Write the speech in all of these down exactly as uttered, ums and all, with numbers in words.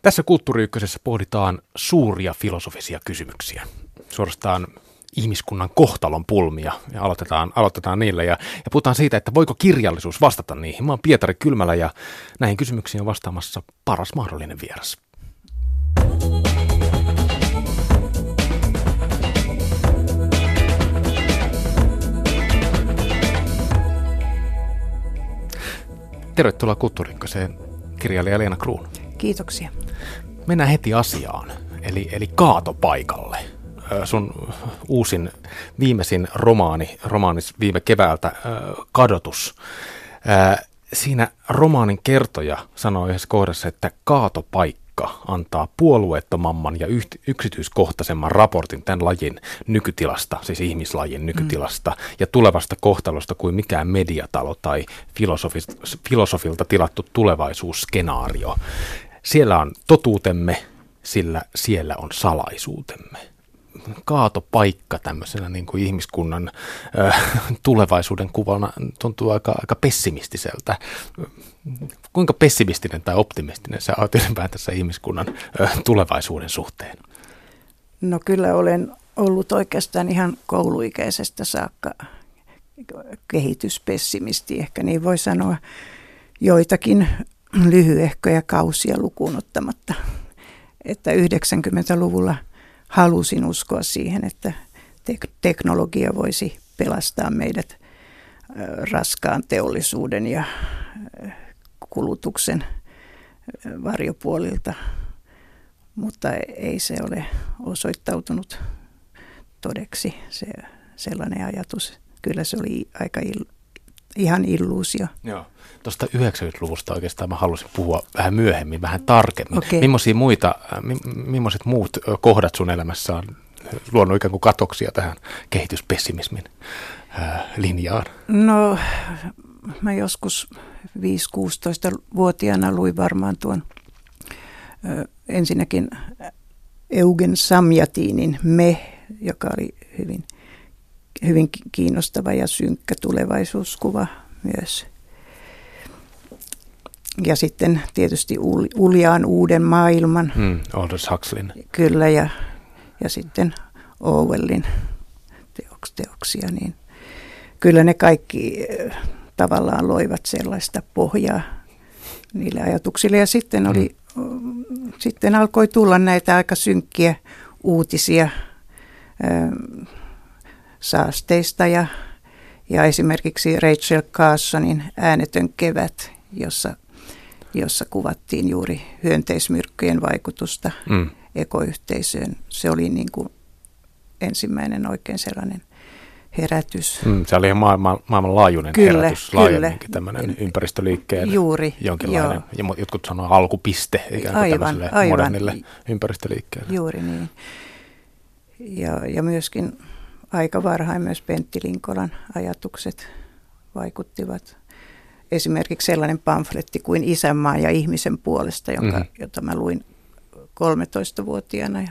Tässä Kulttuuri Ykkösessä pohditaan suuria filosofisia kysymyksiä, suorastaan ihmiskunnan kohtalon pulmia, ja aloitetaan, aloitetaan niillä ja, ja puhutaan siitä, että voiko kirjallisuus vastata niihin. Mä oon Pietari Kylmälä ja näihin kysymyksiin on vastaamassa paras mahdollinen vieras. Tervetuloa Kulttuuri Ykköseen, kirjailija Leena Kruun. Kiitoksia. Mennään heti asiaan, eli, eli kaatopaikalle. Sun uusin, viimeisin romaani, romaanis viime keväältä, Kadotus. Siinä romaanin kertoja sanoo yhdessä kohdassa, että kaatopaikka antaa puolueettomamman ja yksityiskohtaisemman raportin tämän lajin nykytilasta, siis ihmislajin nykytilasta mm. ja tulevasta kohtalosta kuin mikään mediatalo tai filosofi- filosofilta tilattu tulevaisuusskenaario. Siellä on totuutemme, sillä siellä on salaisuutemme. Kaatopaikka tämmöisenä niin kuin ihmiskunnan äh, tulevaisuuden kuvana tuntuu aika, aika pessimistiseltä. Kuinka pessimistinen tai optimistinen sä oot ylipäätänsä ihmiskunnan äh, tulevaisuuden suhteen? No kyllä olen ollut oikeastaan ihan kouluikäisestä saakka kehityspessimisti, ehkä niin voi sanoa, joitakin lyhyehköjä kausia lukuun ottamatta, että yhdeksänkymmentäluvulla halusin uskoa siihen, että tek- teknologia voisi pelastaa meidät raskaan teollisuuden ja kulutuksen varjopuolilta, mutta ei se ole osoittautunut todeksi se, sellainen ajatus. Kyllä se oli aika il, ihan illuusio. Joo. Tuosta yhdeksänkymmentäluvusta oikeastaan mä halusin puhua vähän myöhemmin, vähän tarkemmin. Okay. Millaisia muita, millaiset muut kohdat sun elämässä on luonut ikään kuin katoksia tähän kehityspessimismin linjaan? No mä joskus viisi-kuusitoista-vuotiaana luin varmaan tuon ö, ensinnäkin Eugen Samjatinin Me, joka oli hyvin, hyvin kiinnostava ja synkkä tulevaisuuskuva myös. Ja sitten tietysti Uljaan uuden maailman. Mm, Aldous Huxleyn. Kyllä, ja, ja sitten Orwellin teoks, teoksia. Niin kyllä ne kaikki tavallaan loivat sellaista pohjaa niille ajatuksille. Ja sitten, oli, mm. sitten alkoi tulla näitä aika synkkiä uutisia ö, saasteista ja, ja esimerkiksi Rachel Carsonin Äänetön kevät, jossa jossa kuvattiin juuri hyönteismyrkkyjen vaikutusta mm. ekoyhteisöön. Se oli niin kuin ensimmäinen oikein sellainen herätys. Mm, se oli ihan maailman, maailmanlaajuinen kyllä, herätys, laajemminkin tämmöinen ympäristöliikkeen juuri, jonkinlainen. Joo. Jotkut sanoo alkupiste ikään kuin aivan, tämmöiselle aivan. modernille ympäristöliikkeelle. Juuri niin. Ja, ja myöskin aika varhain myös Pentti Linkolan ajatukset vaikuttivat. Esimerkiksi sellainen pamfletti kuin Isänmaan ja ihmisen puolesta, jonka, mm-hmm. jota mä luin kolmetoistavuotiaana. Ja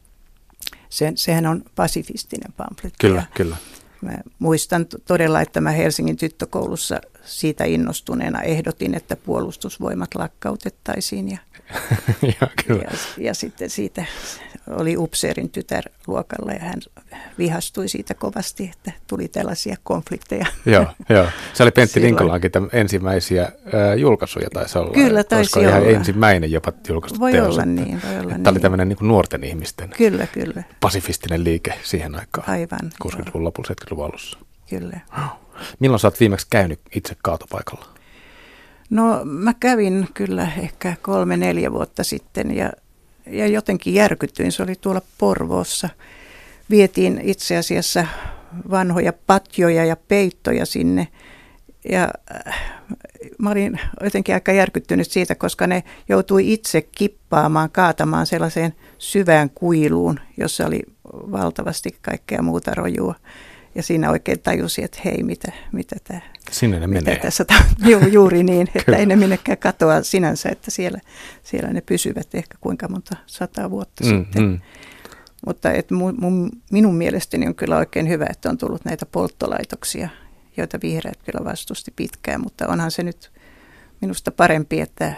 sen, sehän on pasifistinen pamfletti. Kyllä, kyllä. Mä muistan todella, että mä Helsingin tyttökoulussa siitä innostuneena ehdotin, että puolustusvoimat lakkautettaisiin. Ja, ja, kyllä. ja, ja sitten siitä oli upseerin tytär luokalla ja hän vihastui siitä kovasti, että tuli tällaisia konflikteja. Joo, joo. Se oli Pentti Linkolankin ensimmäisiä äh, julkaisuja taisi olla. Kyllä taisi olla. Ihan ensimmäinen jopa julkaistu voi teos. Olla niin, voi olla Tämä niin. oli tämmöinen niin kuin nuorten ihmisten kyllä, kyllä. pasifistinen liike siihen aikaan. Aivan. kuusikymmentäluvun lopulla, seitsemänkymmentäluvun alussa. Kyllä. Milloin sä oot viimeksi käynyt itse kaatopaikalla? No mä kävin kyllä ehkä kolme, neljä vuotta sitten ja, ja jotenkin järkytyin. Se oli tuolla Porvoossa. Vietiin itse asiassa vanhoja patjoja ja peittoja sinne ja äh, mä olin jotenkin aika järkyttynyt siitä, koska ne joutui itse kippaamaan, kaatamaan sellaiseen syvään kuiluun, jossa oli valtavasti kaikkea muuta rojua. Ja siinä oikein tajusin, että hei, mitä, mitä, tämä, Sinne ne mitä menee. tässä on. Ju, juuri niin, että ei ne minnekään katoa sinänsä, että siellä, siellä ne pysyvät ehkä kuinka monta sataa vuotta mm, sitten. Mm. Mutta et mun, mun, minun mielestäni on kyllä oikein hyvä, että on tullut näitä polttolaitoksia, joita vihreät kyllä vastusti pitkään, mutta onhan se nyt minusta parempi, että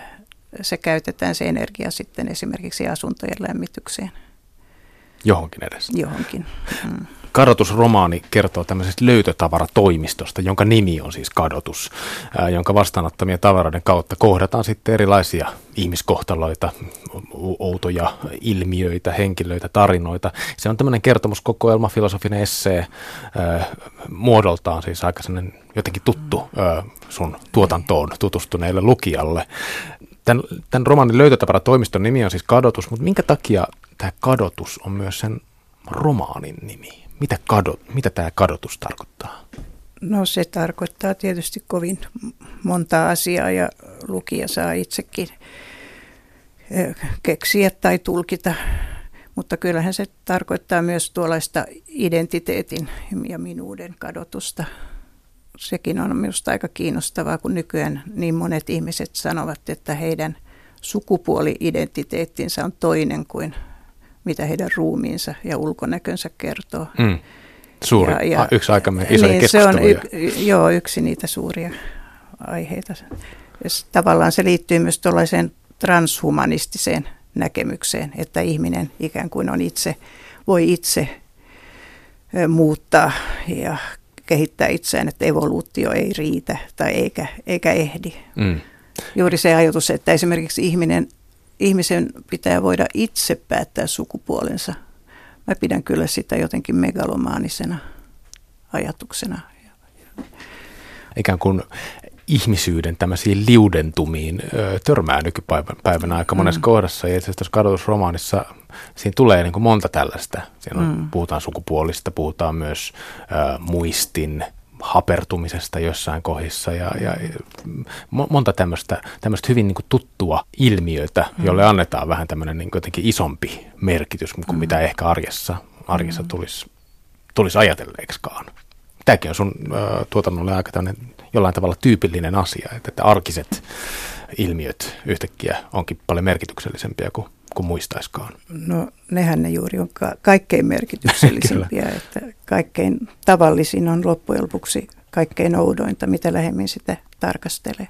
se käytetään se energia sitten esimerkiksi asuntojen lämmitykseen. Johonkin edes. Johonkin. Mm. Kadotusromaani kertoo tämmöisestä löytötavaratoimistosta, jonka nimi on siis Kadotus, ää, jonka vastaanottamien tavaroiden kautta kohdataan sitten erilaisia ihmiskohtaloita, outoja ilmiöitä, henkilöitä, tarinoita. Se on tämmöinen kertomuskokoelma, filosofinen essee, ää, muodoltaan siis aika sellainen jotenkin tuttu ää, sun tuotantoon tutustuneelle lukijalle. Tämän, tämän romaanin löytötavaratoimiston nimi on siis Kadotus, mutta minkä takia tämä Kadotus on myös sen romaanin nimi? Mitä, kadot, mitä tämä kadotus tarkoittaa? No se tarkoittaa tietysti kovin monta asiaa ja lukija saa itsekin keksiä tai tulkita, mutta kyllähän se tarkoittaa myös tuollaista identiteetin ja minuuden kadotusta. Sekin on minusta aika kiinnostavaa, kun nykyään niin monet ihmiset sanovat, että heidän sukupuoli-identiteettinsä on toinen kuin mitä heidän ruumiinsa ja ulkonäkönsä kertoo. Mm. Suuri, ja, ja, yksi aikamme isoja niin, keskusteluja. Se on y, joo, yksi niitä suuria aiheita. Ja tavallaan se liittyy myös tuollaiseen transhumanistiseen näkemykseen, että ihminen ikään kuin on itse, voi itse muuttaa ja kehittää itseään, että evoluutio ei riitä tai eikä, eikä ehdi. Mm. Juuri se ajatus, että esimerkiksi ihminen Ihmisen pitää voida itse päättää sukupuolensa. Mä pidän kyllä sitä jotenkin megalomaanisena ajatuksena. Ikään kuin ihmisyyden tämmöisiin liudentumiin ö, törmää nykypäivänä aika monessa mm. kohdassa. Ja itse asiassa tuossa kadotusromaanissa siinä tulee niin kuin monta tällaista. Siinä on, mm. puhutaan sukupuolista, puhutaan myös ö, muistin hapertumisesta jossain kohdissa ja, ja monta tämmöistä, tämmöistä hyvin niin kuin tuttua ilmiötä, mm. jolle annetaan vähän tämmöinen niin kuin jotenkin isompi merkitys kuin mm. mitä ehkä arjessa, arjessa tulisi, tulisi ajatelleeksikaan. Tämäkin on sun äh, tuotannolle aika tämmöinen jollain tavalla tyypillinen asia, että, että arkiset ilmiöt yhtäkkiä onkin paljon merkityksellisempiä kuin, kuin muistaiskaan. No nehän ne juuri on ka- kaikkein merkityksellisimpiä, että kaikkein tavallisin on loppujen lopuksi kaikkein oudointa, mitä lähemmin sitä tarkastelee.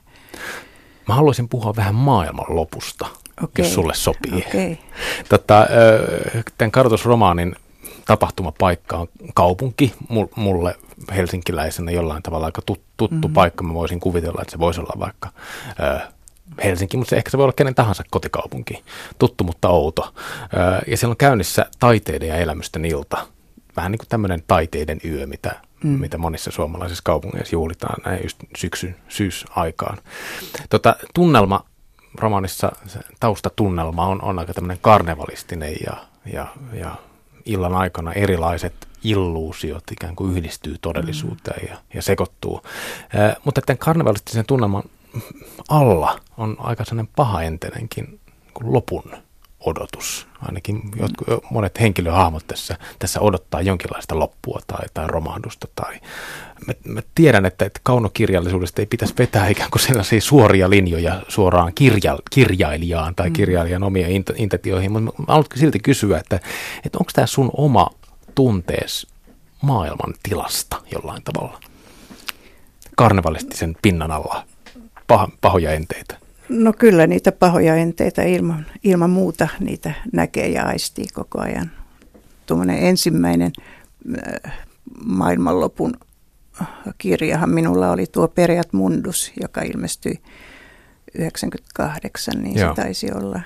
Mä haluaisin puhua vähän maailman lopusta, okay. jos sulle sopii. Okay. Tota, tämän kadotusromaanin tapahtumapaikka on kaupunki, mulle helsinkiläisenä jollain tavalla aika tuttu mm-hmm. paikka. Mä voisin kuvitella, että se voisi olla vaikka Helsinki, mutta se ehkä se voi olla kenen tahansa kotikaupunki. Tuttu, mutta outo. Ja siellä on käynnissä taiteiden ja elämysten ilta. Vähän niin kuin tämmöinen taiteiden yö, mitä, mm. mitä monissa suomalaisissa kaupungeissa juhlitaan näin just syksyn, syysaikaan. Tota, tunnelma romaanissa, taustatunnelma on, on aika tämmöinen karnevalistinen ja, ja, ja illan aikana erilaiset illuusiot ikään kuin yhdistyy todellisuuteen ja, ja sekoittuu. Äh, mutta tämän karnevalistisen tunnelman alla on aika sellainen pahaenteinenkin kuin lopun odotus. Ainakin jotkut, monet henkilöhahmot tässä, tässä odottaa jonkinlaista loppua tai, tai romahdusta. Tai. Mä, mä tiedän, että, että kaunokirjallisuudesta ei pitäisi vetää ikään kuin sellaisia suoria linjoja suoraan kirja, kirjailijaan tai kirjailijan omiin intentioihin, mutta mä haluan silti kysyä, että, että onko tämä sun oma tuntees maailman tilasta jollain tavalla? Karnevalistisen pinnan alla paha, pahoja enteitä. No kyllä niitä pahoja enteitä ilman, ilman muuta niitä näkee ja aistii koko ajan. Tuommoinen ensimmäinen äh, maailmanlopun kirjahan minulla oli tuo Pereat Mundus, joka ilmestyi yhdeksänkymmentäkahdeksan, niin Joo. se taisi olla.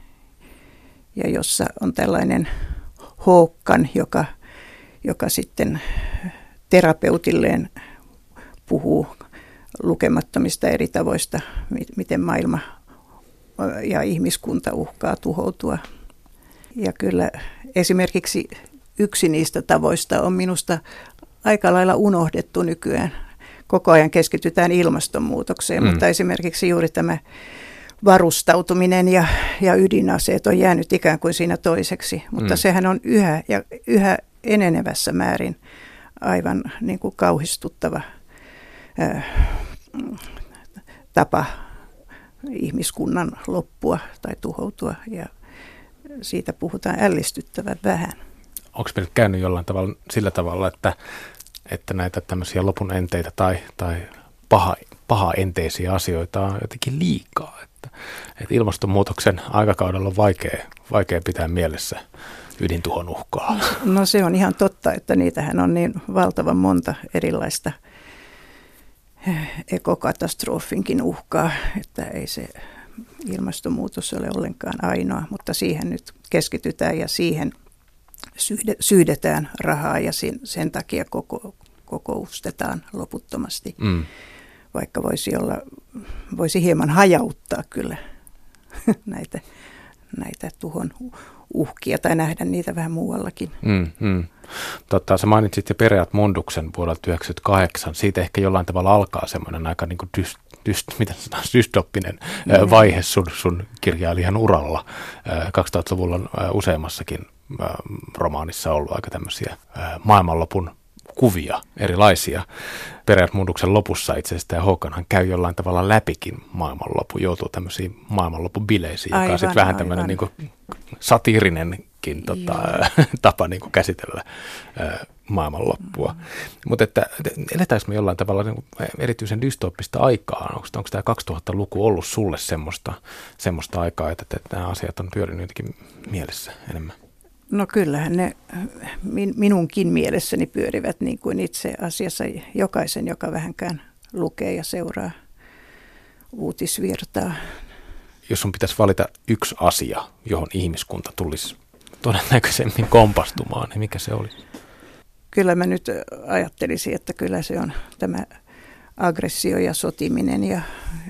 Ja jossa on tällainen Håkan, joka, joka sitten terapeutilleen puhuu lukemattomista eri tavoista, miten maailma ja ihmiskunta uhkaa tuhoutua. Ja kyllä esimerkiksi yksi niistä tavoista on minusta aika lailla unohdettu nykyään. Koko ajan keskitytään ilmastonmuutokseen, mm. mutta esimerkiksi juuri tämä varustautuminen ja, ja ydinaseet on jäänyt ikään kuin siinä toiseksi. Mutta mm. sehän on yhä ja yhä enenevässä määrin aivan niin kuin kauhistuttava äh, tapa ihmiskunnan loppua tai tuhoutua, ja siitä puhutaan ällistyttävän vähän. Onko meillä käynyt jollain tavalla sillä tavalla, että, että näitä tämmöisiä lopun enteitä tai, tai paha, paha enteisiä asioita on jotenkin liikaa? Että, että ilmastonmuutoksen aikakaudella on vaikea, vaikea pitää mielessä ydintuhon uhkaa. No se on ihan totta, että niitähän on niin valtavan monta erilaista ekokatastrofinkin uhkaa, että ei se ilmastonmuutos ole ollenkaan ainoa, mutta siihen nyt keskitytään ja siihen syydetään rahaa ja sen, sen takia koko, kokoustetaan loputtomasti, mm. vaikka voisi olla, voisi hieman hajauttaa kyllä näitä, näitä tuhon uhkia tai nähdä niitä vähän muuallakin. Mm, mm. Totta, sä mainitsit jo Pereat Monduksen vuodelta yhdeksänkymmentäkahdeksan. Siitä ehkä jollain tavalla alkaa semmoinen aika niin kuin dyst, dyst, miten sanotaan, dystoppinen mm. vaihe sun, sun kirjailijan uralla. kaksituhattaluvulla on useammassakin romaanissa ollut aika tämmöisiä maailmanlopun kuvia, erilaisia. Pereat Monduksen lopussa itse asiassa tämä Håkanhan käy jollain tavalla läpikin maailmanloppu, joutuu tämmöisiin maailmanloppubileisiin, joka on sitten vähän tämmöinen niin kuin satiirinenkin tota, tapa niin kuin käsitellä ää, maailmanloppua. Mm. Mutta että eletäänkö me jollain tavalla niin kuin erityisen dystooppista aikaa? Onko, onko tämä kaksituhattaluku ollut sulle semmoista, semmoista aikaa, että, että nämä asiat on pyörinyt jotenkin mielessä enemmän? No kyllähän ne minunkin mielessäni pyörivät niin kuin itse asiassa jokaisen, joka vähänkään lukee ja seuraa uutisvirtaa. Jos sun pitäisi valita yksi asia, johon ihmiskunta tulisi todennäköisemmin kompastumaan, niin mikä se olisi? Kyllä mä nyt ajattelisin, että kyllä se on tämä aggressio ja sotiminen ja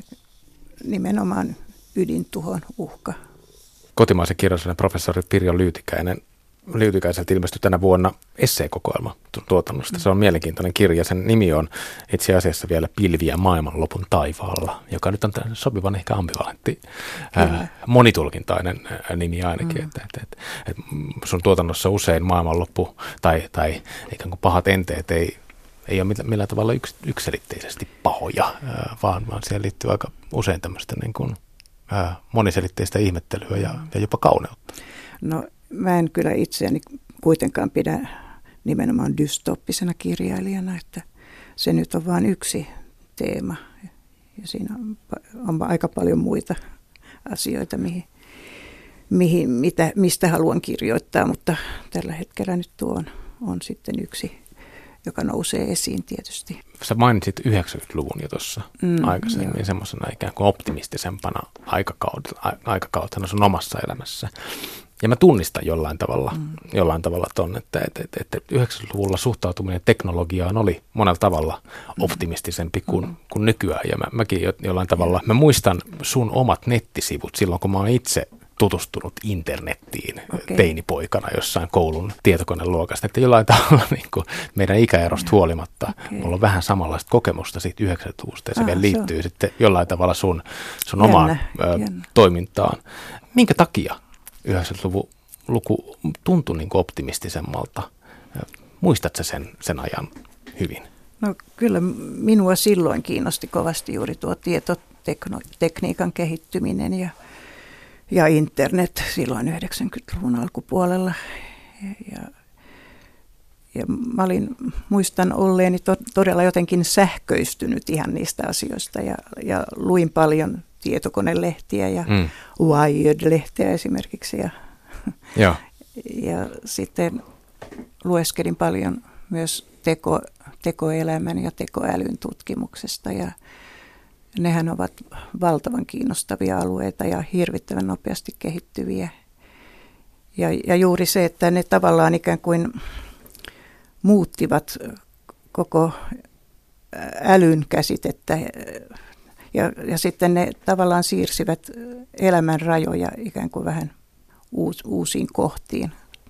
nimenomaan ydintuhon uhka. Kotimaisen kirjallisuuden professori Pirjo Lyytikäinen, Lyytikäiseltä ilmestyi tänä vuonna esseekokoelma tuotannosta. Se on mielenkiintoinen kirja. Sen nimi on itse asiassa vielä Pilviä maailmanlopun taivaalla, joka nyt on sopivan ehkä ambivalentti, ää, monitulkintainen ää, nimi ainakin. Mm. Että, että, että, että sun tuotannossa usein maailmanloppu tai, tai ikään kuin pahat enteet ei, ei ole millään tavalla yks, yksiselitteisesti pahoja, ää, vaan, vaan siihen liittyy aika usein tämmöistä niin kuin moniselitteistä ihmettelyä ja, ja jopa kauneutta. No mä en kyllä itseäni kuitenkaan pidä nimenomaan dystoppisena kirjailijana, että se nyt on vain yksi teema ja siinä on, on aika paljon muita asioita, mihin, mihin, mitä, mistä haluan kirjoittaa, mutta tällä hetkellä nyt tuo on, on sitten yksi, joka nousee esiin tietysti. Sä mainitsit yhdeksänkymmentäluvun jo tuossa mm, aikaisemmin semmoisena ikään kuin optimistisempana aikakautena, aikakautena sun omassa elämässä. Ja mä tunnistan jollain tavalla, mm. jollain tavalla ton, että, että, että, että yhdeksänkymmentäluvulla suhtautuminen teknologiaan oli monella tavalla optimistisempi kuin, mm. kuin nykyään. Ja mä, mäkin jollain tavalla, mä muistan sun omat nettisivut silloin, kun mä oon itse tutustunut internettiin okay. teinipoikana jossain koulun tietokoneluokasta, että jollain tavalla niin kuin meidän ikäerosta huolimatta okay. mulla on vähän samanlaista kokemusta siitä yhdeksänkymmentäluvusta ja se ah, vielä liittyy se sitten jollain tavalla sun, sun jännä, omaan jännä. Ö, toimintaan. Minkä takia yhdeksänkymmentäluvun luku tuntui niin kuin optimistisemmalta? Muistatko sen, sen ajan hyvin? No kyllä minua silloin kiinnosti kovasti juuri tuo tietotekniikan kehittyminen ja Ja internet silloin yhdeksänkymmentäluvun alkupuolella. Ja, ja mä olin, muistan olleeni to, todella jotenkin sähköistynyt ihan niistä asioista. Ja, ja luin paljon tietokonelehtiä ja mm. Wired-lehteä esimerkiksi. Ja, ja. ja sitten lueskelin paljon myös teko, tekoelämän ja tekoälyn tutkimuksesta ja nehän ovat valtavan kiinnostavia alueita ja hirvittävän nopeasti kehittyviä. Ja, ja juuri se, että ne tavallaan ikään kuin muuttivat koko älyn käsitettä ja, ja sitten ne tavallaan siirsivät elämän rajoja ikään kuin vähän uus, uusiin kohtiin.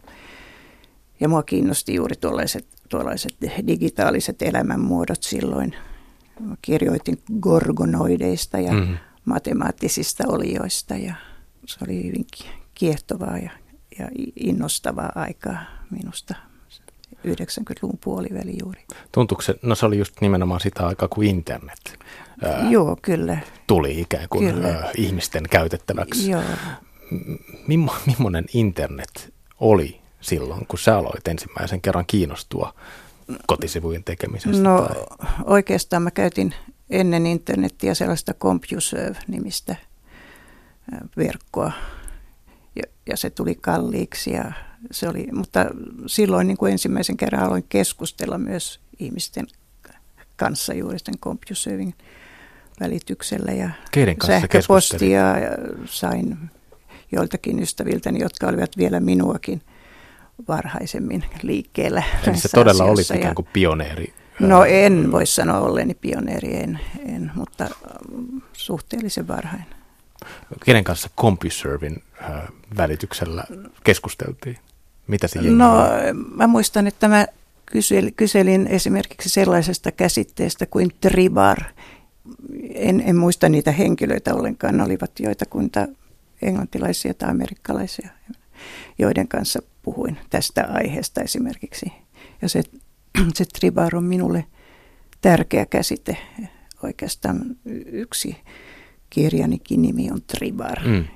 Ja mua kiinnosti juuri tuollaiset, tuollaiset digitaaliset elämänmuodot silloin. Mä kirjoitin gorgonoideista ja mm-hmm. matemaattisista olioista ja se oli hyvin kiehtovaa ja, ja innostavaa aikaa minusta yhdeksänkymmentäluvun puoliväli juuri. Tuntuuko se, no se oli just nimenomaan sitä aikaa, kun internet ää, Joo, kyllä. tuli ikään kuin ää, ihmisten käytettäväksi. Joo. Mimmo, millainen internet oli silloin, kun sä aloit ensimmäisen kerran kiinnostua kotisivujen tekemisestä? No tai? Oikeastaan mä käytin ennen internettiä sellaista CompuServe-nimistä verkkoa ja, ja se tuli kalliiksi. Ja se oli, mutta silloin niin kuin ensimmäisen kerran aloin keskustella myös ihmisten kanssa juuri sen CompuServin välityksellä ja sähköpostia sain joiltakin ystäviltäni, jotka olivat vielä minuakin varhaisemmin liikkeellä. Eli se todella oli ikään kuin pioneeri. No en voi sanoa olleeni pioneeri, en, en mutta suhteellisen varhain. Kenen kanssa CompuServin välityksellä keskusteltiin? Mitä se jengi No mä muistan, että mä kyselin, kyselin esimerkiksi sellaisesta käsitteestä kuin tribar. En, en muista niitä henkilöitä ollenkaan, ne olivat joitakuinta englantilaisia tai amerikkalaisia, joiden kanssa puhuin tästä aiheesta esimerkiksi. Ja se, se tribar on minulle tärkeä käsite. Oikeastaan yksi kirjanikin nimi on tribar. Mm.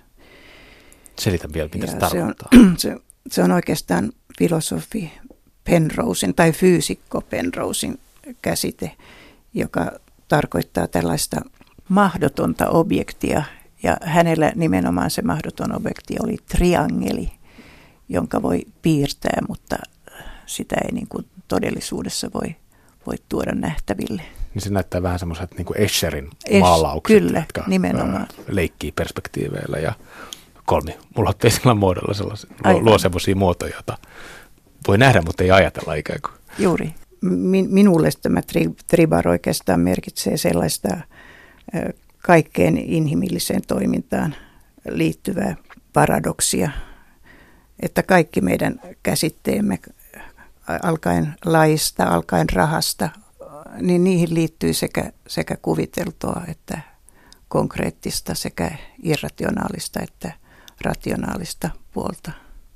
Selitä vielä, mitä se tarkoittaa. Se on, se, se on oikeastaan filosofi Penrosen tai fyysikko Penrosen käsite, joka tarkoittaa tällaista mahdotonta objektia. Ja hänellä nimenomaan se mahdoton objekti oli triangeli, jonka voi piirtää, mutta sitä ei niin kuin todellisuudessa voi, voi tuoda nähtäville. Niin se näyttää vähän semmoiset niin kuin Escherin maalaukset, kyllä, jotka nimenomaan leikkii perspektiiveillä ja kolmiulotteisella muodolla sellaisia, luo semmoisia muotoja, joita voi nähdä, mutta ei ajatella ikään kuin. Juuri. Min, minulle tämä tri, tribar oikeastaan merkitsee sellaista ö, kaikkeen inhimilliseen toimintaan liittyvää paradoksia, että kaikki meidän käsitteemme alkaen laista, alkaen rahasta, niin niihin liittyy sekä, sekä kuviteltua että konkreettista, sekä irrationaalista että rationaalista puolta.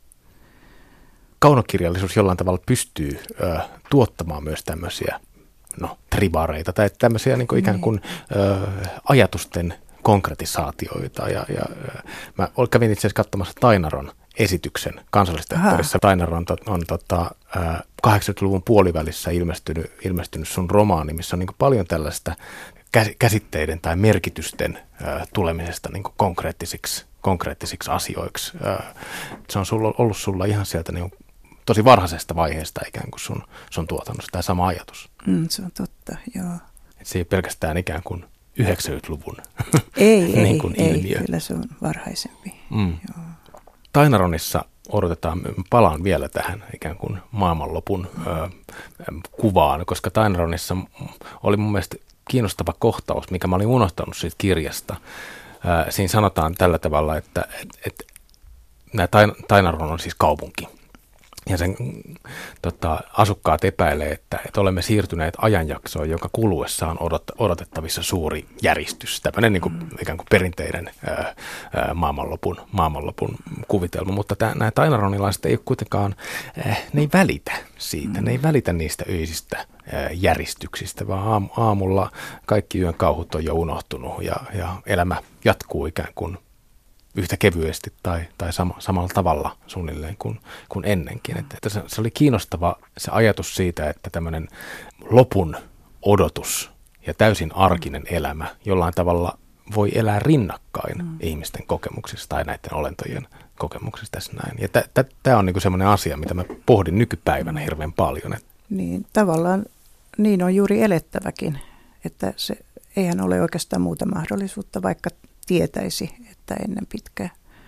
Kaunokirjallisuus jollain tavalla pystyy ö, tuottamaan myös tämmöisiä no, tribareita tai tämmöisiä niin kuin ikään kuin ö, ajatusten konkretisaatioita. Ja, ja, mä kävin itse asiassa katsomassa Tainaron esityksen Kansallisteatterissa. Tainar on, on tota, kahdeksankymmentäluvun puolivälissä ilmestynyt, ilmestynyt sun romaani, missä on niin kuin paljon tällaista käsitteiden tai merkitysten ö, tulemisesta niin kuin konkreettisiksi, konkreettisiksi asioiksi. Ö, se on sulla, ollut sulla ihan sieltä niin kuin tosi varhaisesta vaiheesta ikään kuin sun, sun tuotannosta, tämä sama ajatus. Mm, se on totta, joo. Et se ei pelkästään ikään kuin yhdeksänkymmentäluvun ei, niin kuin ei, ilmiö. Ei, kyllä se on varhaisempi. Mm. Joo. Tainaronissa odotetaan, palaan vielä tähän ikään kuin maailmanlopun ö, kuvaan, koska Tainaronissa oli mun mielestä kiinnostava kohtaus, mikä mä olin unohtanut siitä kirjasta. Ö, siinä sanotaan tällä tavalla, että et, et, Tainaron on siis kaupunki. Ja sen tota, asukkaat epäilee, että, että olemme siirtyneet ajanjaksoon, jonka kuluessa on odot, odotettavissa suuri järjestys. Tämmöinen niin kuin, mm. ikään kuin perinteinen ää, ää, maailmanlopun, maailmanlopun kuvitelma. Mutta tämä, nämä tainaronilaiset ei ole kuitenkaan, ää, ne ei välitä siitä. Mm. Ne ei välitä niistä öisistä ää, järjestyksistä, vaan aam, aamulla kaikki yön kauhut on jo unohtunut ja, ja elämä jatkuu ikään kuin yhtä kevyesti tai, tai sama, samalla tavalla suunnilleen kuin, kuin ennenkin. Että, että se, se oli kiinnostava se ajatus siitä, että tämmöinen lopun odotus ja täysin arkinen elämä jollain tavalla voi elää rinnakkain mm. ihmisten kokemuksista tai näiden olentojen kokemuksista tässä näin. Ja tämä on niinku semmoinen asia, mitä mä pohdin nykypäivänä hirveän paljon. Että niin, tavallaan niin on juuri elettäväkin, että se eihän ole oikeastaan muuta mahdollisuutta, vaikka tietäisi, että ennen pitkää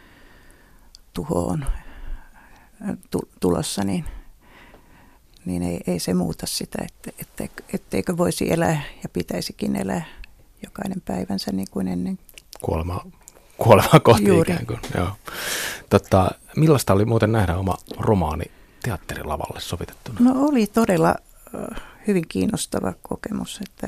tuho on tulossa, niin, niin ei, ei se muuta sitä, että, ette, etteikö voisi elää ja pitäisikin elää jokainen päivänsä niin kuin ennen. Kuolema, kuolemaa kohti Juuri. Ikään kuin. Joo. Totta, millaista oli muuten nähdä oma romaani teatterilavalle sovitettuna? No oli todella hyvin kiinnostava kokemus, että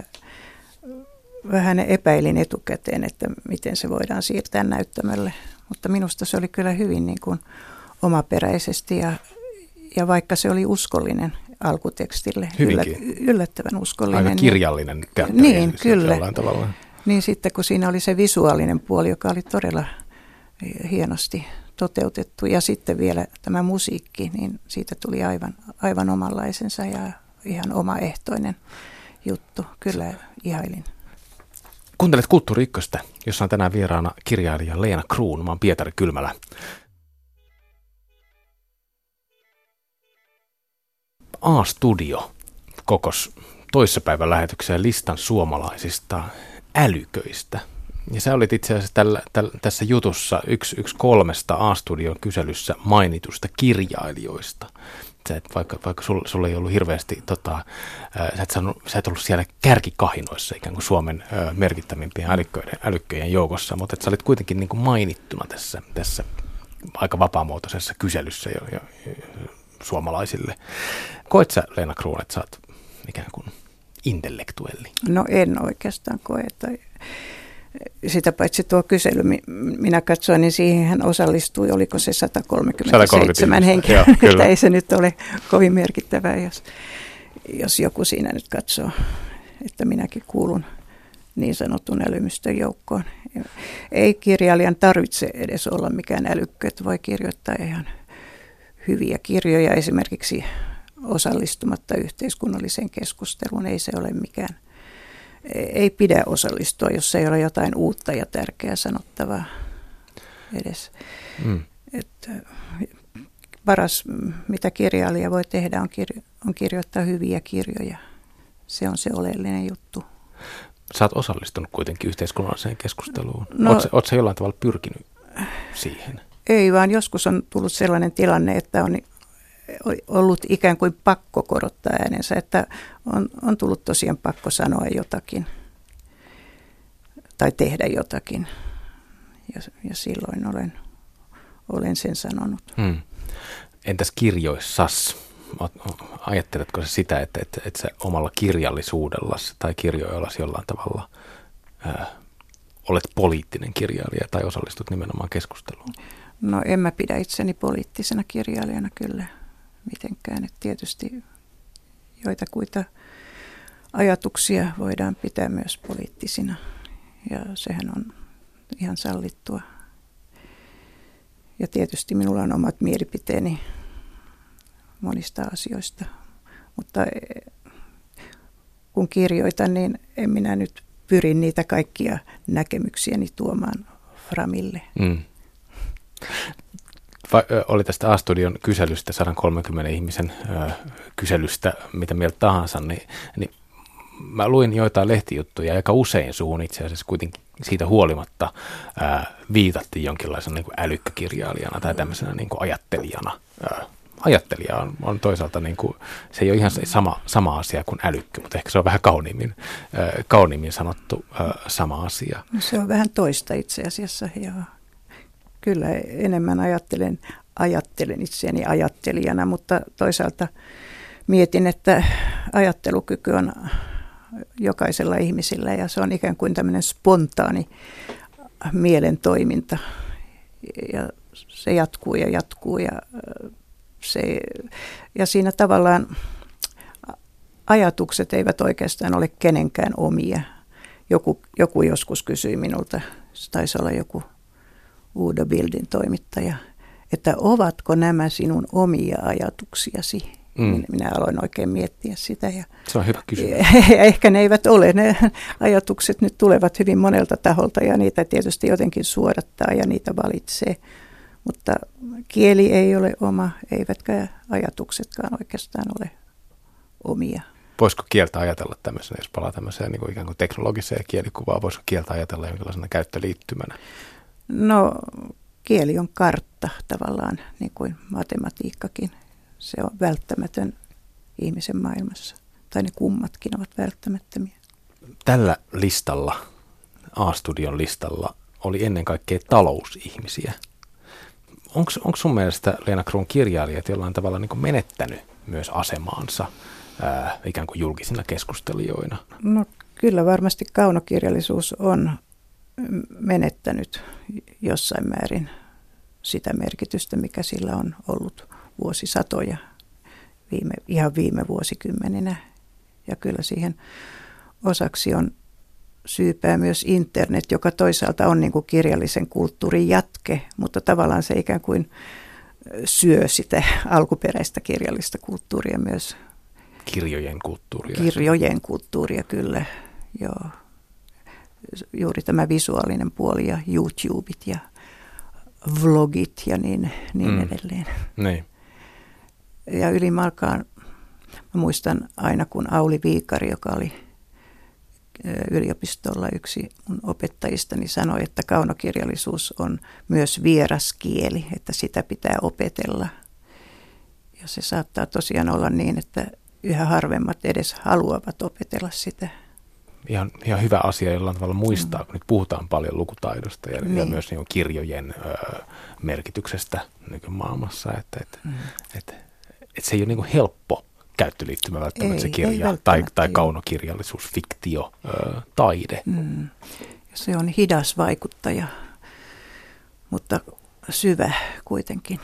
vähän epäilin etukäteen, että miten se voidaan siirtää näyttämölle, mutta minusta se oli kyllä hyvin niin kuin omaperäisesti ja, ja vaikka se oli uskollinen alkutekstille, yllät, yllättävän uskollinen. Aika kirjallinen teatteri. Niin, kyllä. Niin sitten kun siinä oli se visuaalinen puoli, joka oli todella hienosti toteutettu ja sitten vielä tämä musiikki, niin siitä tuli aivan, aivan omanlaisensa ja ihan omaehtoinen juttu. Kyllä ihailin. Kuuntelet Kulttuuri Ykköstä, jossa on tänään vieraana kirjailija Leena Kruun. Mä oon Pietari Kylmälä. A-studio kokos toissapäivän lähetykseen listan suomalaisista älyköistä. Ja sä olit itse asiassa tällä, tällä, tässä jutussa yksi, yksi kolmesta A-studion kyselyssä mainitusta kirjailijoista. Sä et, vaikka vaikka sulla, sulla ei ollut hirveästi, tota, ää, sä, et sanonut, sä et ollut siellä kärkikahinoissa ikään kuin Suomen ää, merkittävimpien älykköiden, älykköjen joukossa, mutta et sä olit kuitenkin niin kuin mainittuna tässä, tässä aika vapaamuotoisessa kyselyssä jo, jo, jo, suomalaisille. Koet sä, Leena Kruun, että sä oot ikään kuin intellektuelli? No en oikeastaan koe. Tai sitä paitsi tuo kysely, minä katsoin, niin siihen hän osallistui, oliko se sata kolmekymmentäseitsemän henkilöä, että ei se nyt ole kovin merkittävää, jos, jos joku siinä nyt katsoo, että minäkin kuulun niin sanotun älymystön joukkoon. Ei kirjailijan tarvitse edes olla mikään älykkö, että voi kirjoittaa ihan hyviä kirjoja esimerkiksi osallistumatta yhteiskunnalliseen keskusteluun, ei se ole mikään. Ei pidä osallistua, jos ei ole jotain uutta ja tärkeää sanottavaa edes. Mm. Että paras, mitä kirjailija voi tehdä, on, kirjo- on kirjoittaa hyviä kirjoja. Se on se oleellinen juttu. Sä oot osallistunut kuitenkin yhteiskunnalliseen keskusteluun. No, Oletko sä jollain tavalla pyrkinyt siihen? Ei, vaan joskus on tullut sellainen tilanne, että on ollut ikään kuin pakko korottaa äänensä, että on, on tullut tosiaan pakko sanoa jotakin tai tehdä jotakin. Ja, ja silloin olen, olen sen sanonut. Hmm. Entäs kirjoissas? Ajatteletko sä sitä, että, että, että sä omalla kirjallisuudellasi tai kirjoillasi jollain tavalla ää, olet poliittinen kirjailija tai osallistut nimenomaan keskusteluun? No en mä pidä itseni poliittisena kirjailijana kyllä mitenkään. Et tietysti joitakuita ajatuksia voidaan pitää myös poliittisina ja sehän on ihan sallittua. Ja tietysti minulla on omat mielipiteeni monista asioista, mutta kun kirjoitan, niin en minä nyt pyri niitä kaikkia näkemyksiäni tuomaan framille. Mm. Va- oli tästä A-studion kyselystä, sata kolmekymmentä ihmisen ö, kyselystä, mitä mieltä tahansa, niin, niin mä luin joitain lehtijuttuja, aika usein suhun itse asiassa kuitenkin siitä huolimatta ää, viitattiin jonkinlaisena niin kuin älykkäkirjailijana tai tämmöisenä niin kuin ajattelijana. Ää, ajattelija on, on toisaalta, niin kuin, se ei ole ihan sama, sama asia kuin älykkö, mutta ehkä se on vähän kauniimmin, ää, kauniimmin sanottu ää, sama asia. No se on vähän toista itse asiassa, joo. Kyllä enemmän ajattelen, ajattelen itseäni ajattelijana, mutta toisaalta mietin, että ajattelukyky on jokaisella ihmisellä ja se on ikään kuin tämmöinen spontaani mielen toiminta ja se jatkuu ja jatkuu ja, se, ja siinä tavallaan ajatukset eivät oikeastaan ole kenenkään omia. Joku, joku joskus kysyi minulta, se taisi olla joku Udo Bildin toimittaja, että ovatko nämä sinun omia ajatuksiasi? Mm. Minä aloin oikein miettiä sitä. Ja se on hyvä kysymys. Ja ehkä ne eivät ole. Ne ajatukset nyt tulevat hyvin monelta taholta ja niitä tietysti jotenkin suodattaa ja niitä valitsee. Mutta kieli ei ole oma, eivätkä ajatuksetkaan oikeastaan ole omia. Voisiko kieltä ajatella tämmöisenä, jos palaa tämmöiseen niin kuin ikään kuin teknologiseen kielikuvaan, voisiko kieltä ajatella jonkinlaisena käyttöliittymänä? No kieli on kartta tavallaan, niin kuin matematiikkakin. Se on välttämätön ihmisen maailmassa, tai ne kummatkin ovat välttämättömiä. Tällä listalla, A-studion listalla, oli ennen kaikkea talousihmisiä. Onko sun mielestä, Leena Kruun, kirjailijat jollain tavalla niin kuin menettänyt myös asemaansa ää, ikään kuin julkisina keskustelijoina? No kyllä varmasti kaunokirjallisuus on menettänyt jossain määrin sitä merkitystä, mikä sillä on ollut vuosisatoja, viime, ihan viime vuosikymmeninä. Ja kyllä siihen osaksi on syypää myös internet, joka toisaalta on niin kuin kirjallisen kulttuurin jatke, mutta tavallaan se ikään kuin syö sitä alkuperäistä kirjallista kulttuuria myös. Kirjojen kulttuuria. Kirjojen kulttuuria, kyllä, joo. juuri tämä visuaalinen puoli ja YouTubet ja vlogit ja niin, niin mm. edelleen. Niin. Ja ylimalkaan mä muistan aina, kun Auli Viikari, joka oli yliopistolla yksi mun opettajistani, sanoi, että kaunokirjallisuus on myös vieras kieli, että sitä pitää opetella. Ja se saattaa tosiaan olla niin, että yhä harvemmat edes haluavat opetella sitä. Ihan, ihan hyvä asia jollain tavalla muistaa, mm. kun nyt puhutaan paljon lukutaidosta ja, niin. ja myös niin kirjojen ö, merkityksestä nykymaailmassa, että et, mm. et, et se ei ole niin kuin helppo käyttöliittymä välttämättä ei, se kirja välttämättä tai, tai kaunokirjallisuus, fiktio, ö, taide. Mm. Se on hidas vaikuttaja, mutta syvä kuitenkin.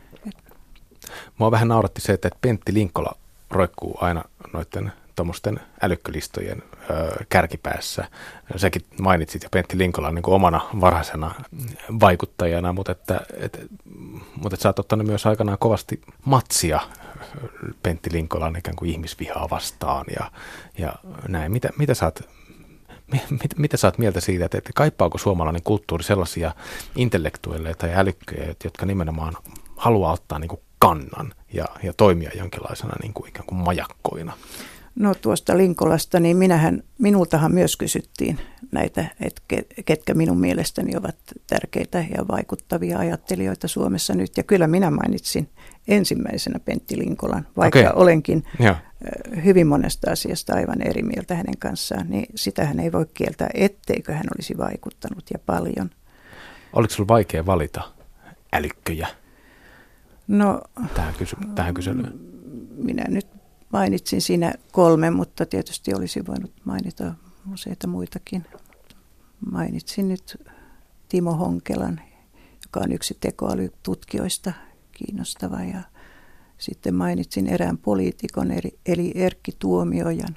Mua vähän nauratti se, että Pentti Linkola roikkuu aina noiden tuommoisten älykkölistojen ö, kärkipäässä. Säkin mainitsit jo Pentti Linkolan niin kuin omana varhaisena vaikuttajana, mutta, että, et, mutta että sä oot ottanut myös aikanaan kovasti matsia Pentti Linkolan ikään kuin ihmisvihaa vastaan ja, ja näin. Mitä, mitä, sä oot, mit, mitä sä oot mieltä siitä, että, että kaipaako suomalainen kulttuuri sellaisia intellektuelleja tai älykköjä, jotka nimenomaan haluaa ottaa niin kuin kannan ja, ja toimia jonkinlaisena niin kuin ikään kuin majakkoina? No tuosta Linkolasta, niin minähän, minultahan myös kysyttiin näitä, että ketkä minun mielestäni ovat tärkeitä ja vaikuttavia ajattelijoita Suomessa nyt. Ja kyllä minä mainitsin ensimmäisenä Pentti Linkolan, vaikka okay. olenkin ja. hyvin monesta asiasta aivan eri mieltä hänen kanssaan, niin sitähän ei voi kieltää, etteikö hän olisi vaikuttanut ja paljon. Oliko sinulla vaikea valita älykköjä no, tähän, kysy- tähän kyselyyn? Minä nyt mainitsin siinä kolme, mutta tietysti olisi voinut mainita useita muitakin. Mainitsin nyt Timo Honkelan, joka on yksi tekoälytutkijoista kiinnostava. Ja sitten mainitsin erään poliitikon, eli Erkki Tuomiojan.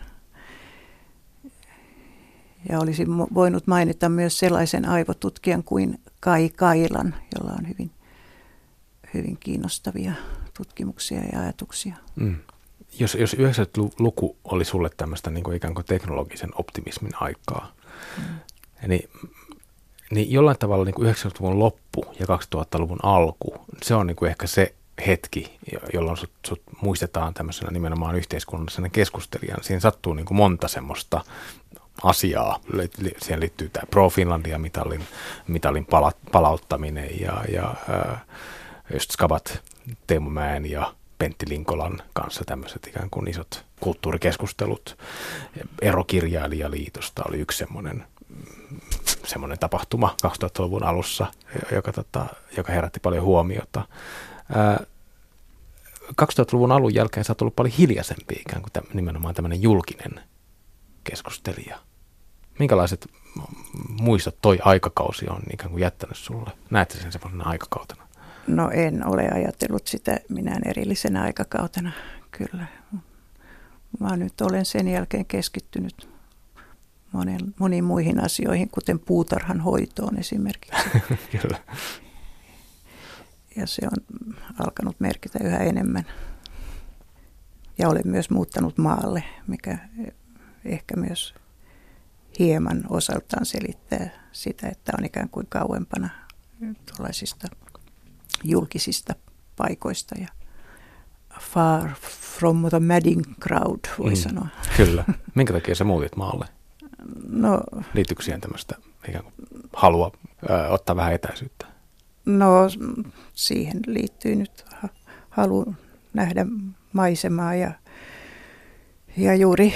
Ja olisin voinut mainita myös sellaisen aivotutkijan kuin Kai Kailan, jolla on hyvin, hyvin kiinnostavia tutkimuksia ja ajatuksia. Mm. Jos, jos yhdeksänkymmentäluku oli sulle tämmöistä niin kuin ikään kuin teknologisen optimismin aikaa, mm. niin, niin jollain tavalla niin kuin yhdeksänkymmentäluvun loppu ja kaksituhattaluvun alku, se on niin kuin ehkä se hetki, jolloin sut, sut muistetaan tämmöisenä nimenomaan yhteiskunnallisena keskustelijana. Siinä sattuu niin kuin monta semmoista asiaa. Siihen liittyy tämä Pro Finlandia-mitalin mitalin pala, palauttaminen ja, ja äh, just Skabat, Teemu Mäen ja Pentti Linkolan kanssa tämmöiset ikään kuin isot kulttuurikeskustelut. Ero Kirjailijaliitosta oli yksi semmoinen, semmoinen tapahtuma kaksituhattaluvun alussa, joka, tota, joka herätti paljon huomiota. Ää, kaksituhattaluvun alun jälkeen sä oot ollut paljon hiljaisempi ikään kuin täm, nimenomaan tämmöinen julkinen keskustelija. Minkälaiset muistot toi aikakausi on ikään kuin jättänyt sulle? Näetkö sen semmoisena aikakautena? No en ole ajatellut sitä minään erillisenä aikakautena, kyllä. Mä nyt olen sen jälkeen keskittynyt monen, moniin muihin asioihin, kuten puutarhan hoitoon esimerkiksi. Kyllä. Ja se on alkanut merkitä yhä enemmän. Ja olen myös muuttanut maalle, mikä ehkä myös hieman osaltaan selittää sitä, että on ikään kuin kauempana tuollaisista julkisista paikoista ja far from the madding crowd, voi mm, sanoa. Kyllä. Minkä takia sä muutit maalle? No, liittyykö siihen tämmöistä ikään kuin halua ö, ottaa vähän etäisyyttä? No siihen liittyy nyt halu nähdä maisemaa ja, ja juuri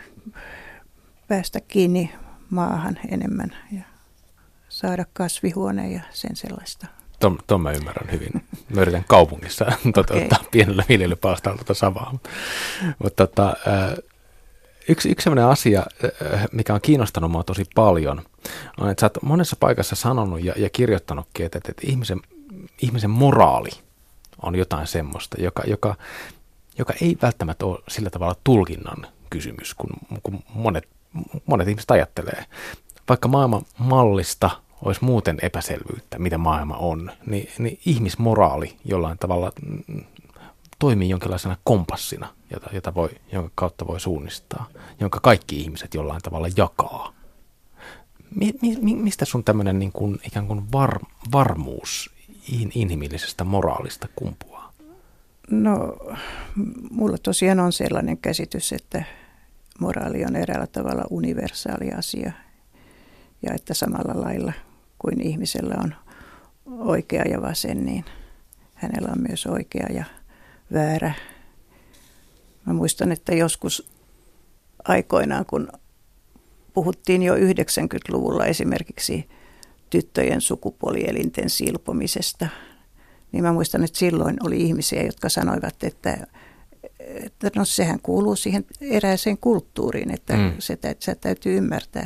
päästä kiinni maahan enemmän ja saada kasvihuone ja sen sellaista. Tuon, tuon mä ymmärrän hyvin. Mä yritän kaupungissa toteuttaa okay. pienellä viljelypalstalla tuota samaa. Mutta tota, yksi, yksi sellainen asia, mikä on kiinnostanut mua tosi paljon, on, että sä oot monessa paikassa sanonut ja, ja kirjoittanutkin, että, että ihmisen, ihmisen moraali on jotain semmoista, joka, joka, joka ei välttämättä ole sillä tavalla tulkinnan kysymys, kun, kun monet, monet ihmiset ajattelee. Vaikka maailman mallista olisi muuten epäselvyyttä, mitä maailma on, niin, niin ihmismoraali jollain tavalla toimii jonkinlaisena kompassina, jota, jota voi, jonka kautta voi suunnistaa, jonka kaikki ihmiset jollain tavalla jakaa. mi, mi, mistä sun tämmöinen niin kuin, ikään kuin var, varmuus in, inhimillisestä moraalista kumpuaa? No, mulla tosiaan on sellainen käsitys, että moraali on eräällä tavalla universaali asia ja että samalla lailla kuin ihmisellä on oikea ja vasen, niin hänellä on myös oikea ja väärä. Mä muistan, että joskus aikoinaan, kun puhuttiin jo yhdeksänkymmentäluvulla esimerkiksi tyttöjen sukupuolielinten silpomisesta, niin mä muistan, että silloin oli ihmisiä, jotka sanoivat, että, että no sehän kuuluu siihen erääseen kulttuuriin, että mm. se, se täytyy ymmärtää.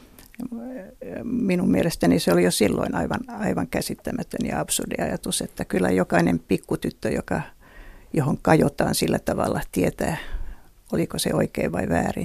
Minun mielestäni se oli jo silloin aivan, aivan käsittämätön ja absurdi ajatus, että kyllä jokainen pikkutyttö, joka, johon kajotaan sillä tavalla, tietää, oliko se oikein vai väärin.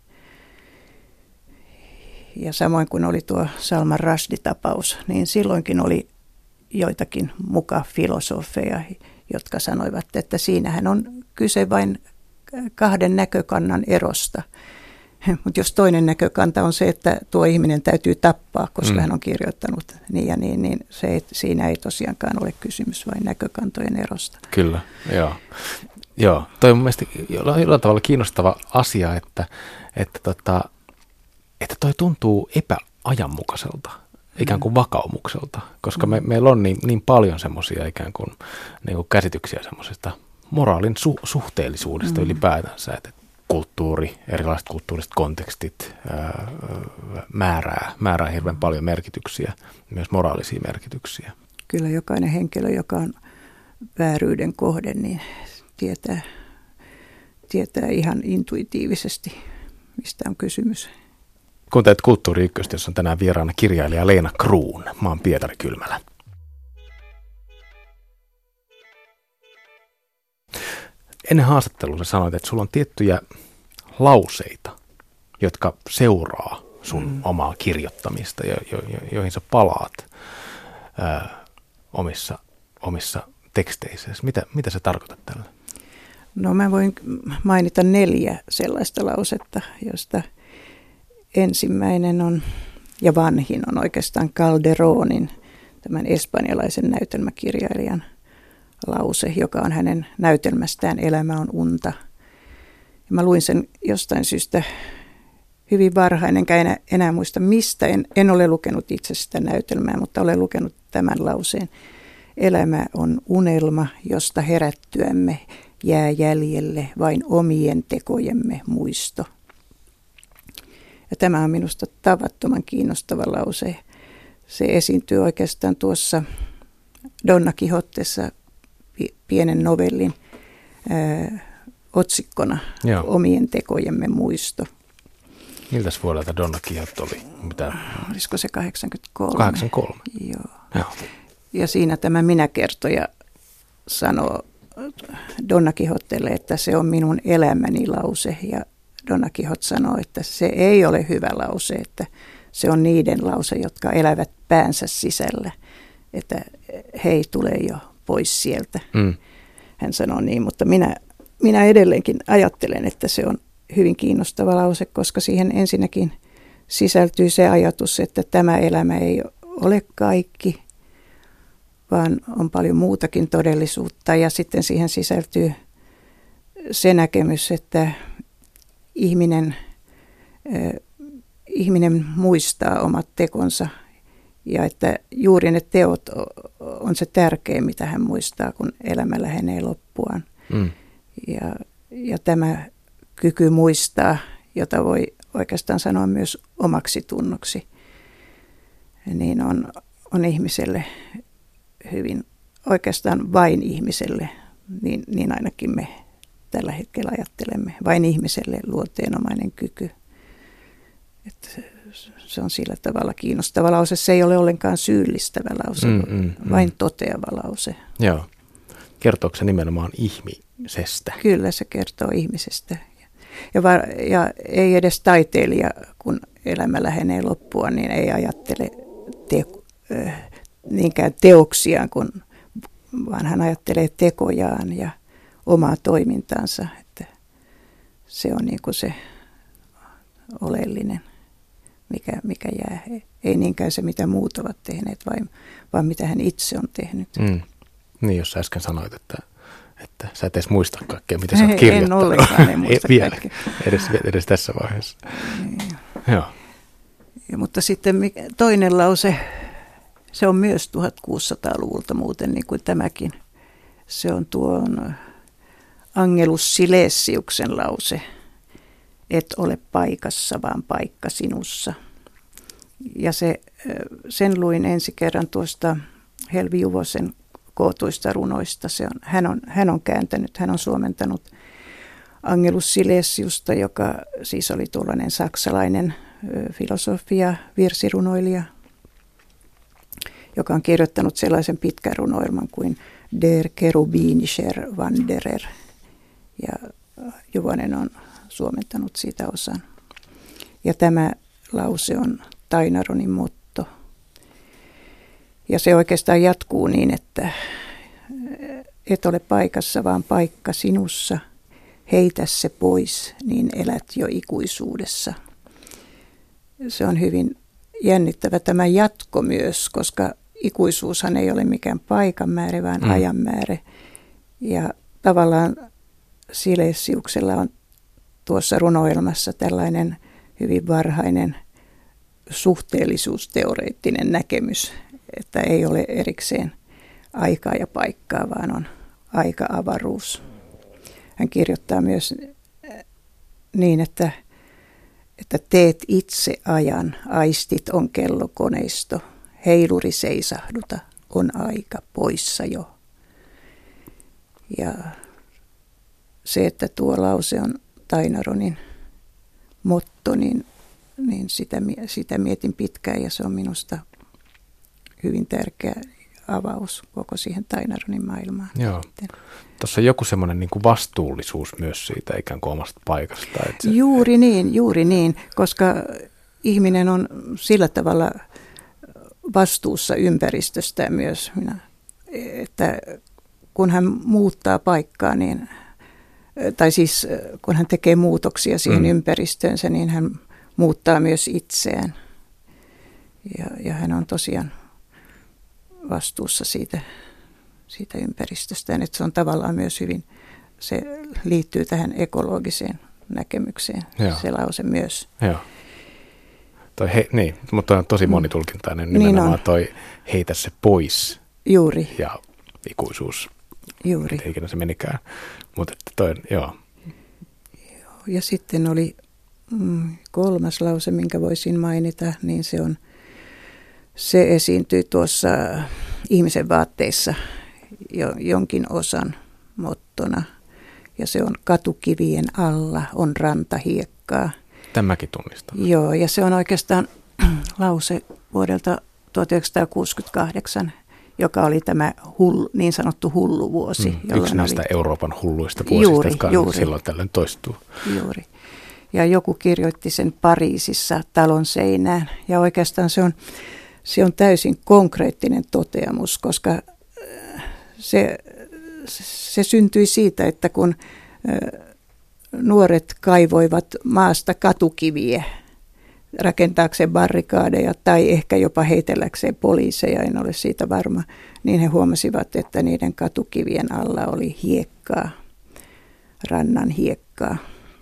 Ja samoin kuin oli tuo Salman Rushdie-tapaus, niin silloinkin oli joitakin muka filosofeja, jotka sanoivat, että siinähän on kyse vain kahden näkökannan erosta. Mutta jos toinen näkökanta on se, että tuo ihminen täytyy tappaa, koska mm. hän on kirjoittanut niin ja niin, niin se ei, siinä ei tosiaankaan ole kysymys vain näkökantojen erosta. Kyllä, joo. Joo, toi on mun mielestä jollain tavalla kiinnostava asia, että, että, tota, että toi tuntuu epäajanmukaiselta, ikään kuin vakaumukselta, koska me, meillä on niin, niin paljon semmoisia ikään kuin, niin kuin käsityksiä semmoisesta moraalin su, suhteellisuudesta mm. ylipäätänsä, että kulttuuri, erilaiset kulttuuriset kontekstit ää, määrää, määrää hirveän paljon merkityksiä, myös moraalisia merkityksiä. Kyllä jokainen henkilö, joka on vääryyden kohde, niin tietää, tietää ihan intuitiivisesti, mistä on kysymys. Kun teet Kulttuuri Ykköstä, jossa on tänään vieraana kirjailija Leena Kruun. Mä oon Pietari Kylmälä. Ennen haastattelua sä sanoit, että sulla on tiettyjä lauseita, jotka seuraa sun mm. omaa kirjoittamista, jo, jo, jo, joihin sä palaat ää, omissa, omissa teksteissäsi. Mitä, mitä sä tarkoitat tällä? No mä voin mainita neljä sellaista lausetta, joista ensimmäinen on, ja vanhin on oikeastaan Calderonin, tämän espanjalaisen näytelmäkirjailijan lause, joka on hänen näytelmästään Elämä on unta. Ja mä luin sen jostain syystä hyvin varhain, enkä enää, enää muista mistä. En, en ole lukenut itse sitä näytelmää, mutta olen lukenut tämän lauseen. Elämä on unelma, josta herättyämme jää jäljelle vain omien tekojemme muisto. Ja tämä on minusta tavattoman kiinnostava lause. Se esiintyy oikeastaan tuossa Donna Quixotessa pienen novellin ää, otsikkona. Joo. Omien tekojemme muisto. Miltäs vuodelta Donna Quixote oli? Mitä? Olisiko se kahdeksankymmentäkolme? kahdeksankymmentäkolme. Joo. Joo. Ja siinä tämä minäkertoja sanoo Donna Quixotelle, että se on minun elämäni lause. Ja Donna Quixote sanoo, että se ei ole hyvä lause, että se on niiden lause, jotka elävät päänsä sisällä, että he ei tule jo pois sieltä. Mm. Hän sanoo niin, mutta minä, minä edelleenkin ajattelen, että se on hyvin kiinnostava lause, koska siihen ensinnäkin sisältyy se ajatus, että tämä elämä ei ole kaikki, vaan on paljon muutakin todellisuutta. Ja sitten siihen sisältyy se näkemys, että ihminen, äh, ihminen muistaa omat tekonsa ja että juuri ne teot on se tärkein, mitä hän muistaa, kun elämä lähenee loppuaan. Mm. Ja, ja tämä kyky muistaa, jota voi oikeastaan sanoa myös omaksi tunnoksi, niin on, on ihmiselle hyvin, oikeastaan vain ihmiselle, niin, niin ainakin me tällä hetkellä ajattelemme, vain ihmiselle luonteenomainen kyky. Että se on sillä tavalla kiinnostava lause. Se ei ole ollenkaan syyllistävä lause, mm, mm, vain mm. toteava lause. Joo. Kertooko se nimenomaan ihmisestä? Kyllä, se kertoo ihmisestä. Ja, var, ja ei edes taiteilija, kun elämä lähenee loppua, niin ei ajattele te, äh, niinkään teoksiaan, kun, vaan hän ajattelee tekojaan ja omaa toimintaansa. Että se on niin kuin se oleellinen. mikä, mikä jää. Ei niinkään se, mitä muut ovat tehneet, vaan, vaan mitä hän itse on tehnyt. Mm. Niin, jos sä äsken sanoit, että, että sä et edes muista kaikkea, mitä sä oot kirjoittanut. En ollenkaan, en muista Vielä, kaikkea. Edes, edes tässä vaiheessa. Niin. Joo. Ja, mutta sitten toinen lause, se on myös tuhatkuusisataaluvulta muuten, niin kuin tämäkin. Se on tuon Angelus Silesiuksen lause. Et ole paikassa, vaan paikka sinussa. Ja se, sen luin ensi kerran tuosta Helvi Juvosen kootuista runoista. Se on, hän, on, hän on kääntänyt, hän on suomentanut Angelus Silesiusta, joka siis oli tuollainen saksalainen filosofia, virsirunoilija, joka on kirjoittanut sellaisen pitkän runoilman kuin Der Kerubinischer Wanderer. Ja Juvonen on suomentanut siitä osan. Ja tämä lause on Tainaronin motto. Ja se oikeastaan jatkuu niin, että et ole paikassa, vaan paikka sinussa. Heitä se pois, niin elät jo ikuisuudessa. Se on hyvin jännittävä tämä jatko myös, koska ikuisuushan ei ole mikään paikan määrä, vaan mm. ajan määrä. Ja tavallaan Silesiuksella on tuossa runoilmassa tällainen hyvin varhainen suhteellisuusteoreettinen näkemys, että ei ole erikseen aikaa ja paikkaa, vaan on aika-avaruus. Hän kirjoittaa myös niin, että, että teet itse ajan, aistit on kellokoneisto, heiluri seisahduta, on aika poissa jo. Ja se, että tuo lause on Tainaronin motto, niin, niin sitä, sitä mietin pitkään ja se on minusta hyvin tärkeä avaus koko siihen Tainaronin maailmaan. Joo. Tuossa on joku semmoinen niin kuin vastuullisuus myös siitä ikään kuin omasta paikasta. Että se... Juuri niin, juuri niin, koska ihminen on sillä tavalla vastuussa ympäristöstä myös, minä, että kun hän muuttaa paikkaa, niin tai siis kun hän tekee muutoksia siihen mm. ympäristöönsä, niin hän muuttaa myös itseään. Ja, ja hän on tosiaan vastuussa siitä, siitä ympäristöstä. Että se on tavallaan myös hyvin, se liittyy tähän ekologiseen näkemykseen, Joo. se lause myös. Joo. Toi he, niin, mutta on tosi monitulkintainen nimenomaan niin toi heitä se pois. Juuri. Ja ikuisuus. Juuri. Miten ikinä se menikään. Mutta toi, joo. Ja sitten oli mm, kolmas lause, minkä voisin mainita, niin se on, se esiintyi tuossa ihmisen vaatteissa jo, jonkin osan mottona. Ja se on katukivien alla, on rantahiekkaa. Tämäkin tunnistaa. Joo, ja se on oikeastaan lause vuodelta tuhatyhdeksänsataakuusikymmentäkahdeksan, joka oli tämä hull, niin sanottu hulluvuosi. Mm, yksi näistä oli Euroopan hulluista vuosista, juuri, jotka juuri. silloin tällöin toistuu. Juuri. Ja joku kirjoitti sen Pariisissa talon seinään. Ja oikeastaan se on, se on täysin konkreettinen toteamus, koska se, se syntyi siitä, että kun nuoret kaivoivat maasta katukiviä rakentaakseen barrikaadeja tai ehkä jopa heitelläkseen poliiseja, en ole siitä varma, niin he huomasivat, että niiden katukivien alla oli hiekkaa, rannan hiekkaa.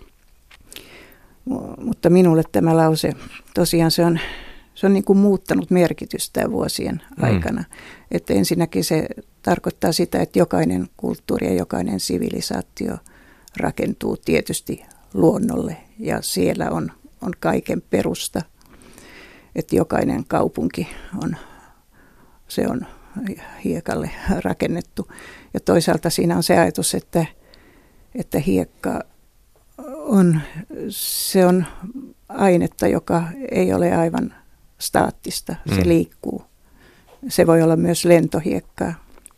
Mutta minulle tämä lause, tosiaan se on, se on niin kuin muuttanut merkitystä vuosien mm. aikana. Että ensinnäkin se tarkoittaa sitä, että jokainen kulttuuri ja jokainen sivilisaatio rakentuu tietysti luonnolle ja siellä on, on kaiken perusta. Että jokainen kaupunki on, se on hiekalle rakennettu. Ja toisaalta siinä on se ajatus, että, että hiekka on, se on ainetta, joka ei ole aivan staattista. Se mm. liikkuu. Se voi olla myös lentohiekkaa.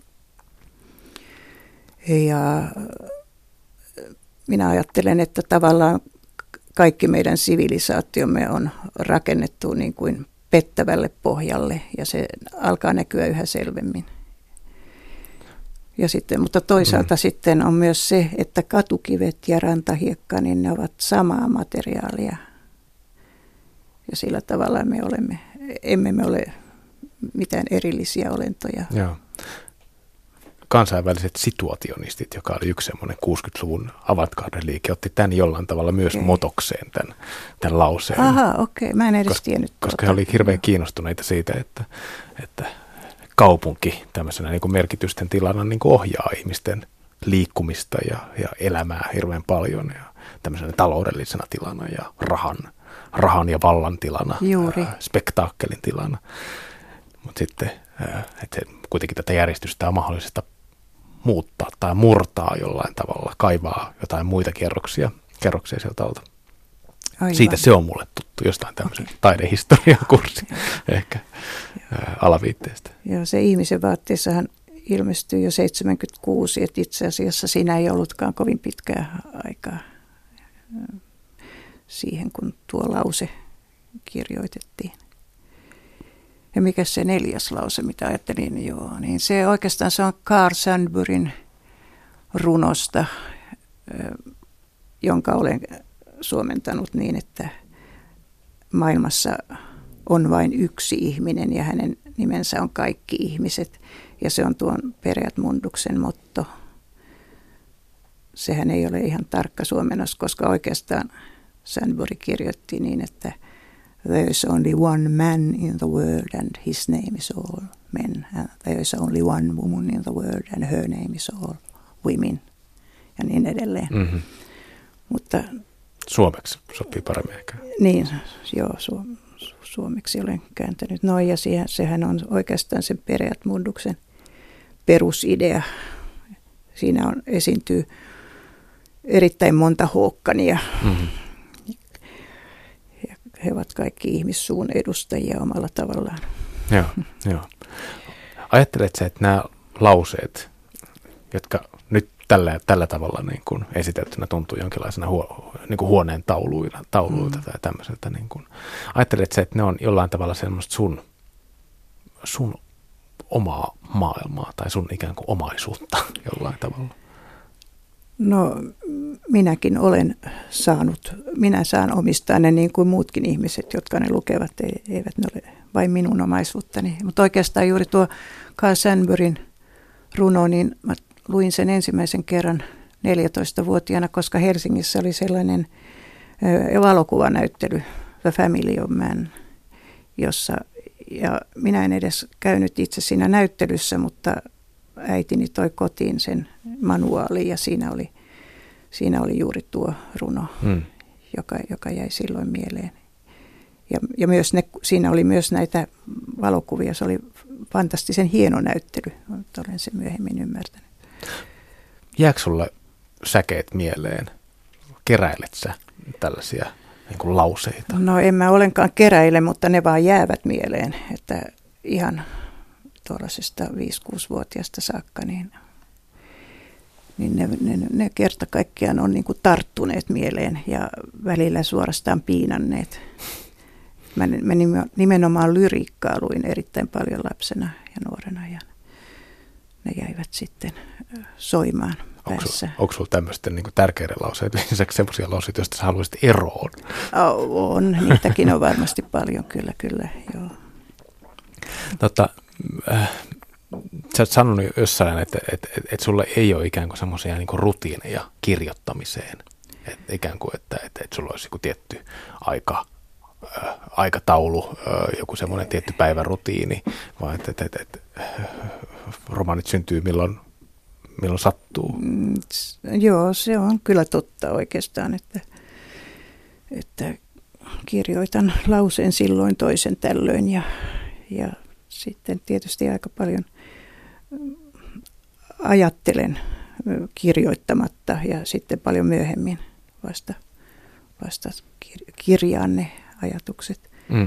Ja minä ajattelen, että tavallaan kaikki meidän sivilisaatiomme on rakennettu niin kuin pettävälle pohjalle ja se alkaa näkyä yhä selvemmin. Ja sitten, mutta toisaalta mm. sitten on myös se, että katukivet ja rantahiekka, niin ne ovat samaa materiaalia. ja sillä tavalla me olemme, emme me ole mitään erillisiä olentoja. Joo. Kansainväliset situationistit, joka oli yksi semmoinen kuusikymmentäluvun avantgarde-liike, otti tämän jollain tavalla myös okay. motokseen, tämän, tämän lauseen. Aha, okei. Okay. Mä en edes Kos, tiennyt tuota. Koska he olivat hirveän kiinnostuneita siitä, että, että kaupunki tämmöisenä niin kuin merkitysten tilana niin kuin ohjaa ihmisten liikkumista ja, ja elämää hirveän paljon ja tämmöisenä taloudellisena tilana ja rahan, rahan ja vallan tilana, ää, spektaakkelin tilana. Mutta sitten että kuitenkin tätä järjestystä on mahdollista muuttaa tai murtaa jollain tavalla, kaivaa jotain muita kerroksia, kerroksia sieltä alta. Aivan. Siitä se on mulle tuttu, jostain tämmöisen okay. taidehistoriakurssin ehkä ää, alaviitteestä. Joo, se ihmisen vaatteessahan ilmestyi jo seitsemänkymmentäkuusi, että itse asiassa siinä ei ollutkaan kovin pitkää aikaa siihen, kun tuo lause kirjoitettiin. Ja mikä se neljäs lause, mitä ajattelin, joo, niin se oikeastaan se on Carl Sandburyn runosta, jonka olen suomentanut niin, että maailmassa on vain yksi ihminen ja hänen nimensä on kaikki ihmiset. Ja se on tuon Pereat Munduksen motto. Sehän ei ole ihan tarkka suomennos, koska oikeastaan Sandbury kirjoitti niin, että there is only one man in the world and his name is all men. And there is only one woman in the world and her name is all women. Ja niin edelleen. Mm-hmm. Mutta, suomeksi sopii paremmin ehkä. Niin, joo, su- su- suomeksi olen kääntänyt noin. Ja siihen, sehän on oikeastaan sen Pereat Munduksen perusidea. Siinä on, esiintyy erittäin monta Håkania. Mm-hmm. He ovat kaikki ihmissuun edustajia omalla tavallaan. Joo, joo. Ajatteletko sä, että nämä lauseet, jotka nyt tällä, tällä tavalla niin kuin esiteltynä tuntuu jonkinlaisena huo, niin kuin huoneen tauluilta, tauluilta mm. tai tämmöiseltä, niin kuin, ajatteletko sä, että ne on jollain tavalla semmoista sun, sun omaa maailmaa tai sun ikään kuin omaisuutta jollain tavalla? No minäkin olen saanut, minä saan omistaa ne niin kuin muutkin ihmiset, jotka ne lukevat, eivät ne ole vain minun omaisuuttani. Mutta oikeastaan juuri tuo Carl Sandburyn runo, niin mä luin sen ensimmäisen kerran neljätoistavuotiaana, koska Helsingissä oli sellainen valokuvanäyttely, The Family of Man, jossa, ja minä en edes käynyt itse siinä näyttelyssä, mutta äitini toi kotiin sen manuaalin ja siinä oli, siinä oli juuri tuo runo, hmm. joka, joka jäi silloin mieleen. Ja, ja myös ne, siinä oli myös näitä valokuvia, se oli fantastisen hieno näyttely, olen sen myöhemmin ymmärtänyt. Jääkö sulle säkeet mieleen? Keräilet sä tällaisia niin kuin lauseita? No en mä ollenkaan keräile, mutta ne vaan jäävät mieleen, että ihan tuollaisesta viisi-kuusi-vuotiaasta saakka, niin, niin ne, ne, ne kerta kaikkiaan on niin kuin tarttuneet mieleen ja välillä suorastaan piinanneet. Mä, mä nimenomaan lyriikkaa luin erittäin paljon lapsena ja nuorena ja ne jäivät sitten soimaan päässä. Onko sulla tämmöisten niin kuin tärkeiden lauseiden lisäksi sellaisia lauseita, joista sä haluaisit eroon? On, niitäkin on varmasti paljon, kyllä, kyllä, joo. Tota, äh, sä oot sanonut jossain, että et, et, et sulle ei ole ikään kuin semmoisia niin kuin rutiineja kirjoittamiseen. Et ikään kuin, että et, et sulla olisi joku tietty aika, äh, aikataulu, äh, joku semmoinen tietty päivärutiini, vaan että et, et, et, romaanit syntyy milloin, milloin sattuu. Mm, joo, se on kyllä totta oikeastaan, että, että kirjoitan lauseen silloin toisen tällöin ja Ja sitten tietysti aika paljon ajattelen kirjoittamatta ja sitten paljon myöhemmin vasta, vasta kirjaan ne ajatukset. Mm.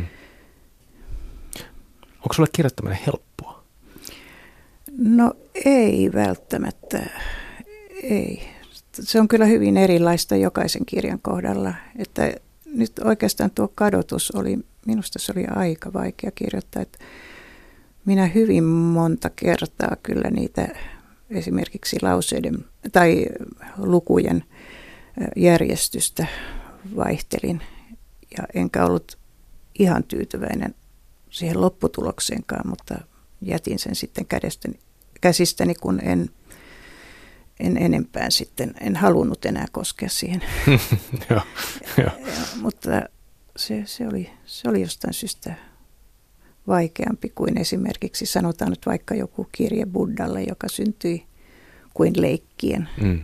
Onko sulle kirjoittaminen helppoa? No ei välttämättä, ei. Se on kyllä hyvin erilaista jokaisen kirjan kohdalla, että nyt oikeastaan tuo kadotus oli, minusta se oli aika vaikea kirjoittaa, että minä hyvin monta kertaa kyllä niitä esimerkiksi lauseiden tai lukujen järjestystä vaihtelin ja enkä ollut ihan tyytyväinen siihen lopputulokseenkaan, mutta jätin sen sitten kädestäni, käsistäni, kun en, en enempään sitten, en halunnut enää koskea siihen. Joo, jo. Mutta se, se, oli, se oli jostain syystä vaikeampi kuin esimerkiksi sanotaan nyt vaikka joku kirje Buddhalle, joka syntyi kuin leikkien. Mm.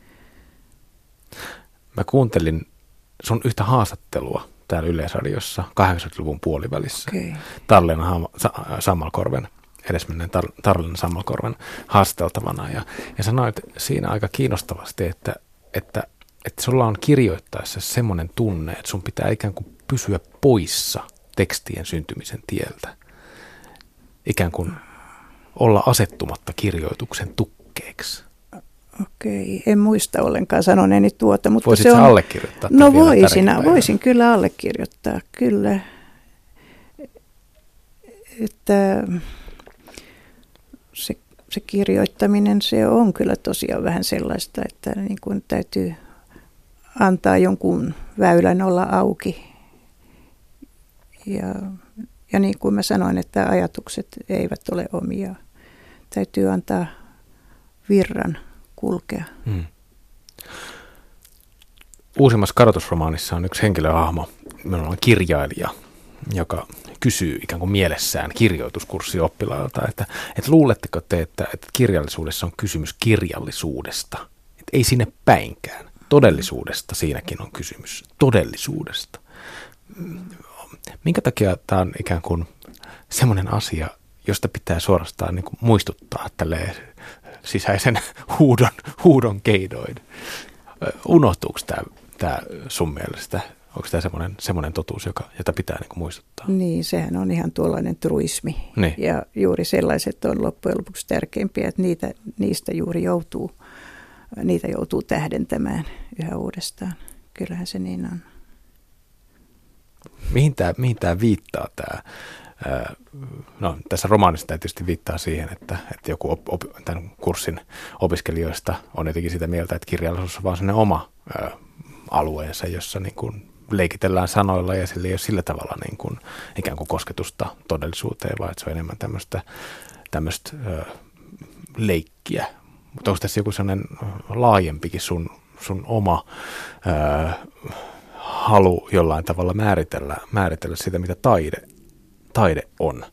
Mä kuuntelin sun yhtä haastattelua täällä Yleisradiossa kahdeksankymmentäluvun puolivälissä. Okay. Tallinnan Sammalkorven, edesmenneen Tallinnan Sammalkorven haasteltavana. Ja, ja sanoit siinä aika kiinnostavasti, että, että, että sulla on kirjoittaessa semmoinen tunne, että sun pitää ikään kuin pysyä poissa tekstien syntymisen tieltä. Ikään kuin olla asettumatta kirjoituksen tukkeeksi. Okei, en muista ollenkaan sanoneeni tuota. Mutta voisit se on, allekirjoittaa? No voisin, voisin kyllä allekirjoittaa, kyllä. Että se, se kirjoittaminen, se on kyllä tosiaan vähän sellaista, että niin kuin täytyy antaa jonkun väylän olla auki. Ja, ja niin kuin mä sanoin, että ajatukset eivät ole omia. Täytyy antaa virran kulkea. Hmm. Uusimmassa kadotusromaanissa on yksi henkilöhahmo, minulla on kirjailija, joka kysyy ikään kuin mielessään kirjoituskurssioppilailta, että, että luuletteko te, että, että kirjallisuudessa on kysymys kirjallisuudesta? Että ei sinne päinkään. Todellisuudesta siinäkin on kysymys. Todellisuudesta. Minkä takia tämä on ikään kuin semmoinen asia, josta pitää suorastaan niin kuin muistuttaa tälleen sisäisen huudon, huudon keidoin. Unohtuuko tämä, tämä sun mielestä? Onko tämä semmoinen, semmoinen totuus, joka, jota pitää niin kuin muistuttaa? Niin, sehän on ihan tuollainen truismi. Niin. Ja juuri sellaiset on loppujen lopuksi tärkeimpiä, että niitä, niistä juuri joutuu, niitä joutuu tähdentämään yhä uudestaan. Kyllähän se niin on. Mihin tämä, mihin tämä viittaa tämä? No, tässä romaanissa tietysti viittaa siihen, että, että joku op, op, tämän kurssin opiskelijoista on jotenkin sitä mieltä, että kirjallisuus on vaan sellainen oma ä, alueensa, jossa niin kuin leikitellään sanoilla ja sillä ei ole sillä tavalla niin kuin, ikään kuin kosketusta todellisuuteen, vaan että se on enemmän tämmöistä, tämmöistä ä, leikkiä. Mutta onko tässä joku sellainen laajempikin sun, sun oma ä, halu jollain tavalla määritellä, määritellä sitä, mitä taide taide on?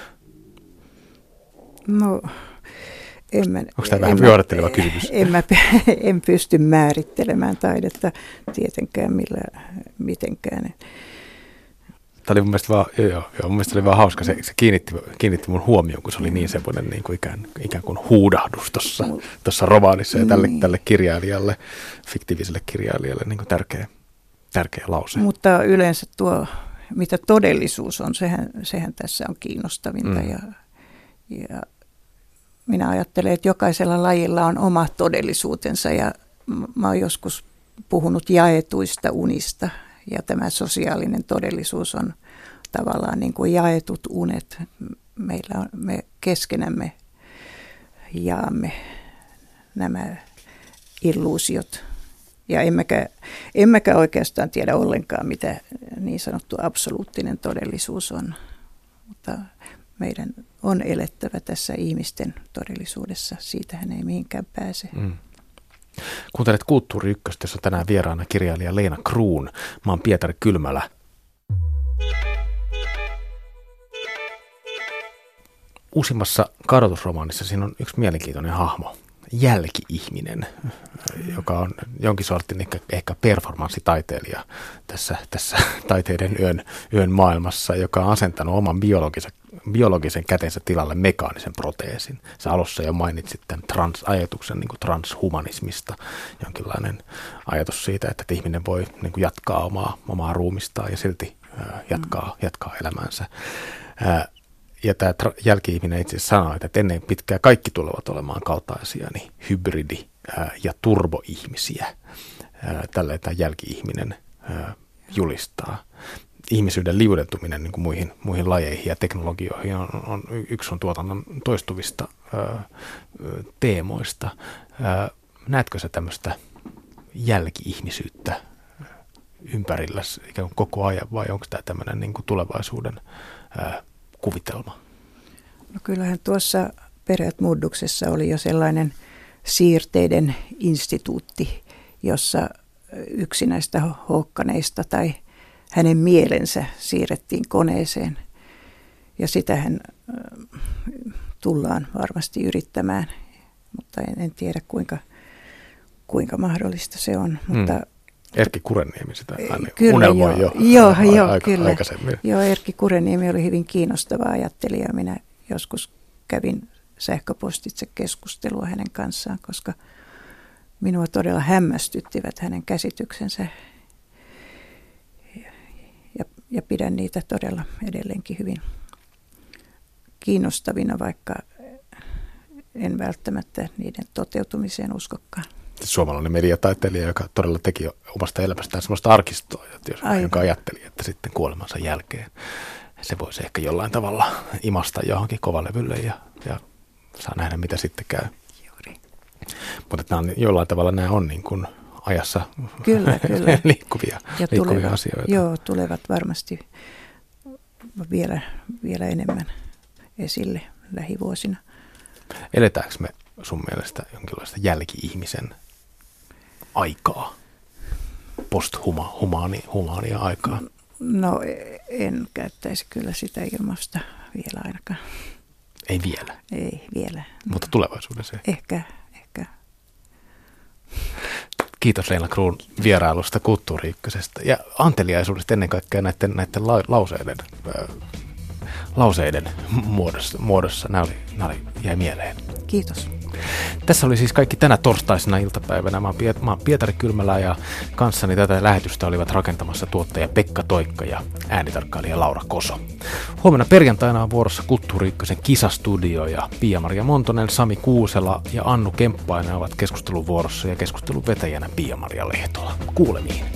No, en mä, onko tämä vähän pyörittelevä kysymys? En, mä, en pysty määrittelemään taidetta tietenkään millä, mitenkään. Tämä oli mun mielestä vaan, joo, joo, mun mielestä oli vaan hauska, se, se kiinnitti, kiinnitti mun huomioon, kun se oli niin semmoinen niin kuin ikään, ikään kuin huudahdus tuossa, tuossa romaanissa ja tälle, niin. tälle kirjailijalle, fiktiiviselle kirjailijalle niin kuin tärkeä, tärkeä lause. Mutta yleensä tuo mitä todellisuus on, sehän, sehän tässä on kiinnostavinta. Mm. Ja, ja minä ajattelen, että jokaisella lajilla on oma todellisuutensa ja mä oon joskus puhunut jaetuista unista ja tämä sosiaalinen todellisuus on tavallaan niin kuin jaetut unet. Meillä on, me keskenämme jaamme nämä illuusiot. Ja emmekä, emmekä oikeastaan tiedä ollenkaan, mitä niin sanottu absoluuttinen todellisuus on. Mutta meidän on elettävä tässä ihmisten todellisuudessa. Siitähän ei mihinkään pääse. Mm. Kuuntelet Kulttuuri Ykköstä, jossa on tänään vieraana kirjailija Leena Kruun. Mä oon Pietari Kylmälä. Uusimmassa kadotusromaanissa siinä on yksi mielenkiintoinen hahmo. Jälki-ihminen, joka on jonkin sortin ehkä, ehkä performanssitaiteilija tässä, tässä taiteiden yön, yön maailmassa, joka on asentanut oman biologisen, biologisen kätensä tilalle mekaanisen proteesin. Sä alussa jo mainitsit tämän trans-ajatuksen niin kuin transhumanismista, jonkinlainen ajatus siitä, että ihminen voi niin kuin jatkaa omaa, omaa ruumistaan ja silti äh, jatkaa, jatkaa elämäänsä. Äh, Ja tämä jälki-ihminen itse asiassa sanoo, että ennen pitkää kaikki tulevat olemaan kaltaisia, niin hybridi- ää, ja turboihmisiä. Ää, tällä tämä jälki-ihminen ää, julistaa. Ihmisyyden liudentuminen niin kuin muihin, muihin lajeihin ja teknologioihin on, on yksi on tuotannon toistuvista ää, teemoista. Ää, näetkö sä tämmöistä jälki-ihmisyyttä ympärillä ikään kuin koko ajan, vai onko tämä tämmöinen niin kuin tulevaisuuden ää, kuvitelma? No kyllähän tuossa Periaatmurduksessa oli jo sellainen siirteiden instituutti, jossa yksi näistä hookkaneista tai hänen mielensä siirrettiin koneeseen. Ja sitähän tullaan varmasti yrittämään, mutta en, en tiedä kuinka, kuinka mahdollista se on. Mutta mm. Erkki Kurenniemi sitä hän kyllä, unelmoi jo, jo joo, a- joo, aika, kyllä. aikaisemmin. Joo, Erkki Kurenniemi oli hyvin kiinnostava ajattelija. Minä joskus kävin sähköpostitse keskustelua hänen kanssaan, koska minua todella hämmästyttivät hänen käsityksensä. Ja, ja, ja pidän niitä todella edelleenkin hyvin kiinnostavina, vaikka en välttämättä niiden toteutumiseen uskokaan. Suomalainen mediataiteilija, joka todella teki omasta elämästään sellaista arkistoa, joka ajatteli, että sitten kuolemansa jälkeen se voisi ehkä jollain tavalla imasta johonkin kovalevylle ja, ja saa nähdä, mitä sitten käy. Juuri. Mutta nämä on, jollain tavalla nämä on niin kuin ajassa kyllä, kyllä. liikkuvia, ja liikkuvia tulevat, asioita. Joo, tulevat varmasti vielä, vielä enemmän esille lähivuosina. Eletäänkö me sun mielestä jonkinlaista jälki-ihmisen aikaa, post-humaania aikaa? No en käyttäisi kyllä sitä ilmausta vielä ainakaan. Ei vielä? Ei vielä. Mutta tulevaisuudessa? Ehkä, ehkä. Kiitos Leena Kruun vierailusta Kulttuuri Ykkösestä ja anteliaisuudesta ennen kaikkea näiden, näiden la, lauseiden, äh, lauseiden muodossa. muodossa. Nämä, oli, nämä oli, jäi mieleen. Kiitos. Tässä oli siis kaikki tänä torstaisena iltapäivänä. Mä oon, Piet- mä oon Pietari Kylmälä ja kanssani tätä lähetystä olivat rakentamassa tuottaja Pekka Toikka ja äänitarkkailija Laura Koso. Huomenna perjantaina on vuorossa Kulttuuri Ykkösen kisastudio ja Pia-Maria Montonen, Sami Kuusela ja Annu Kemppainen ovat keskustelun vuorossa ja keskustelun vetäjänä Pia-Maria Lehtola. Kuulemiin.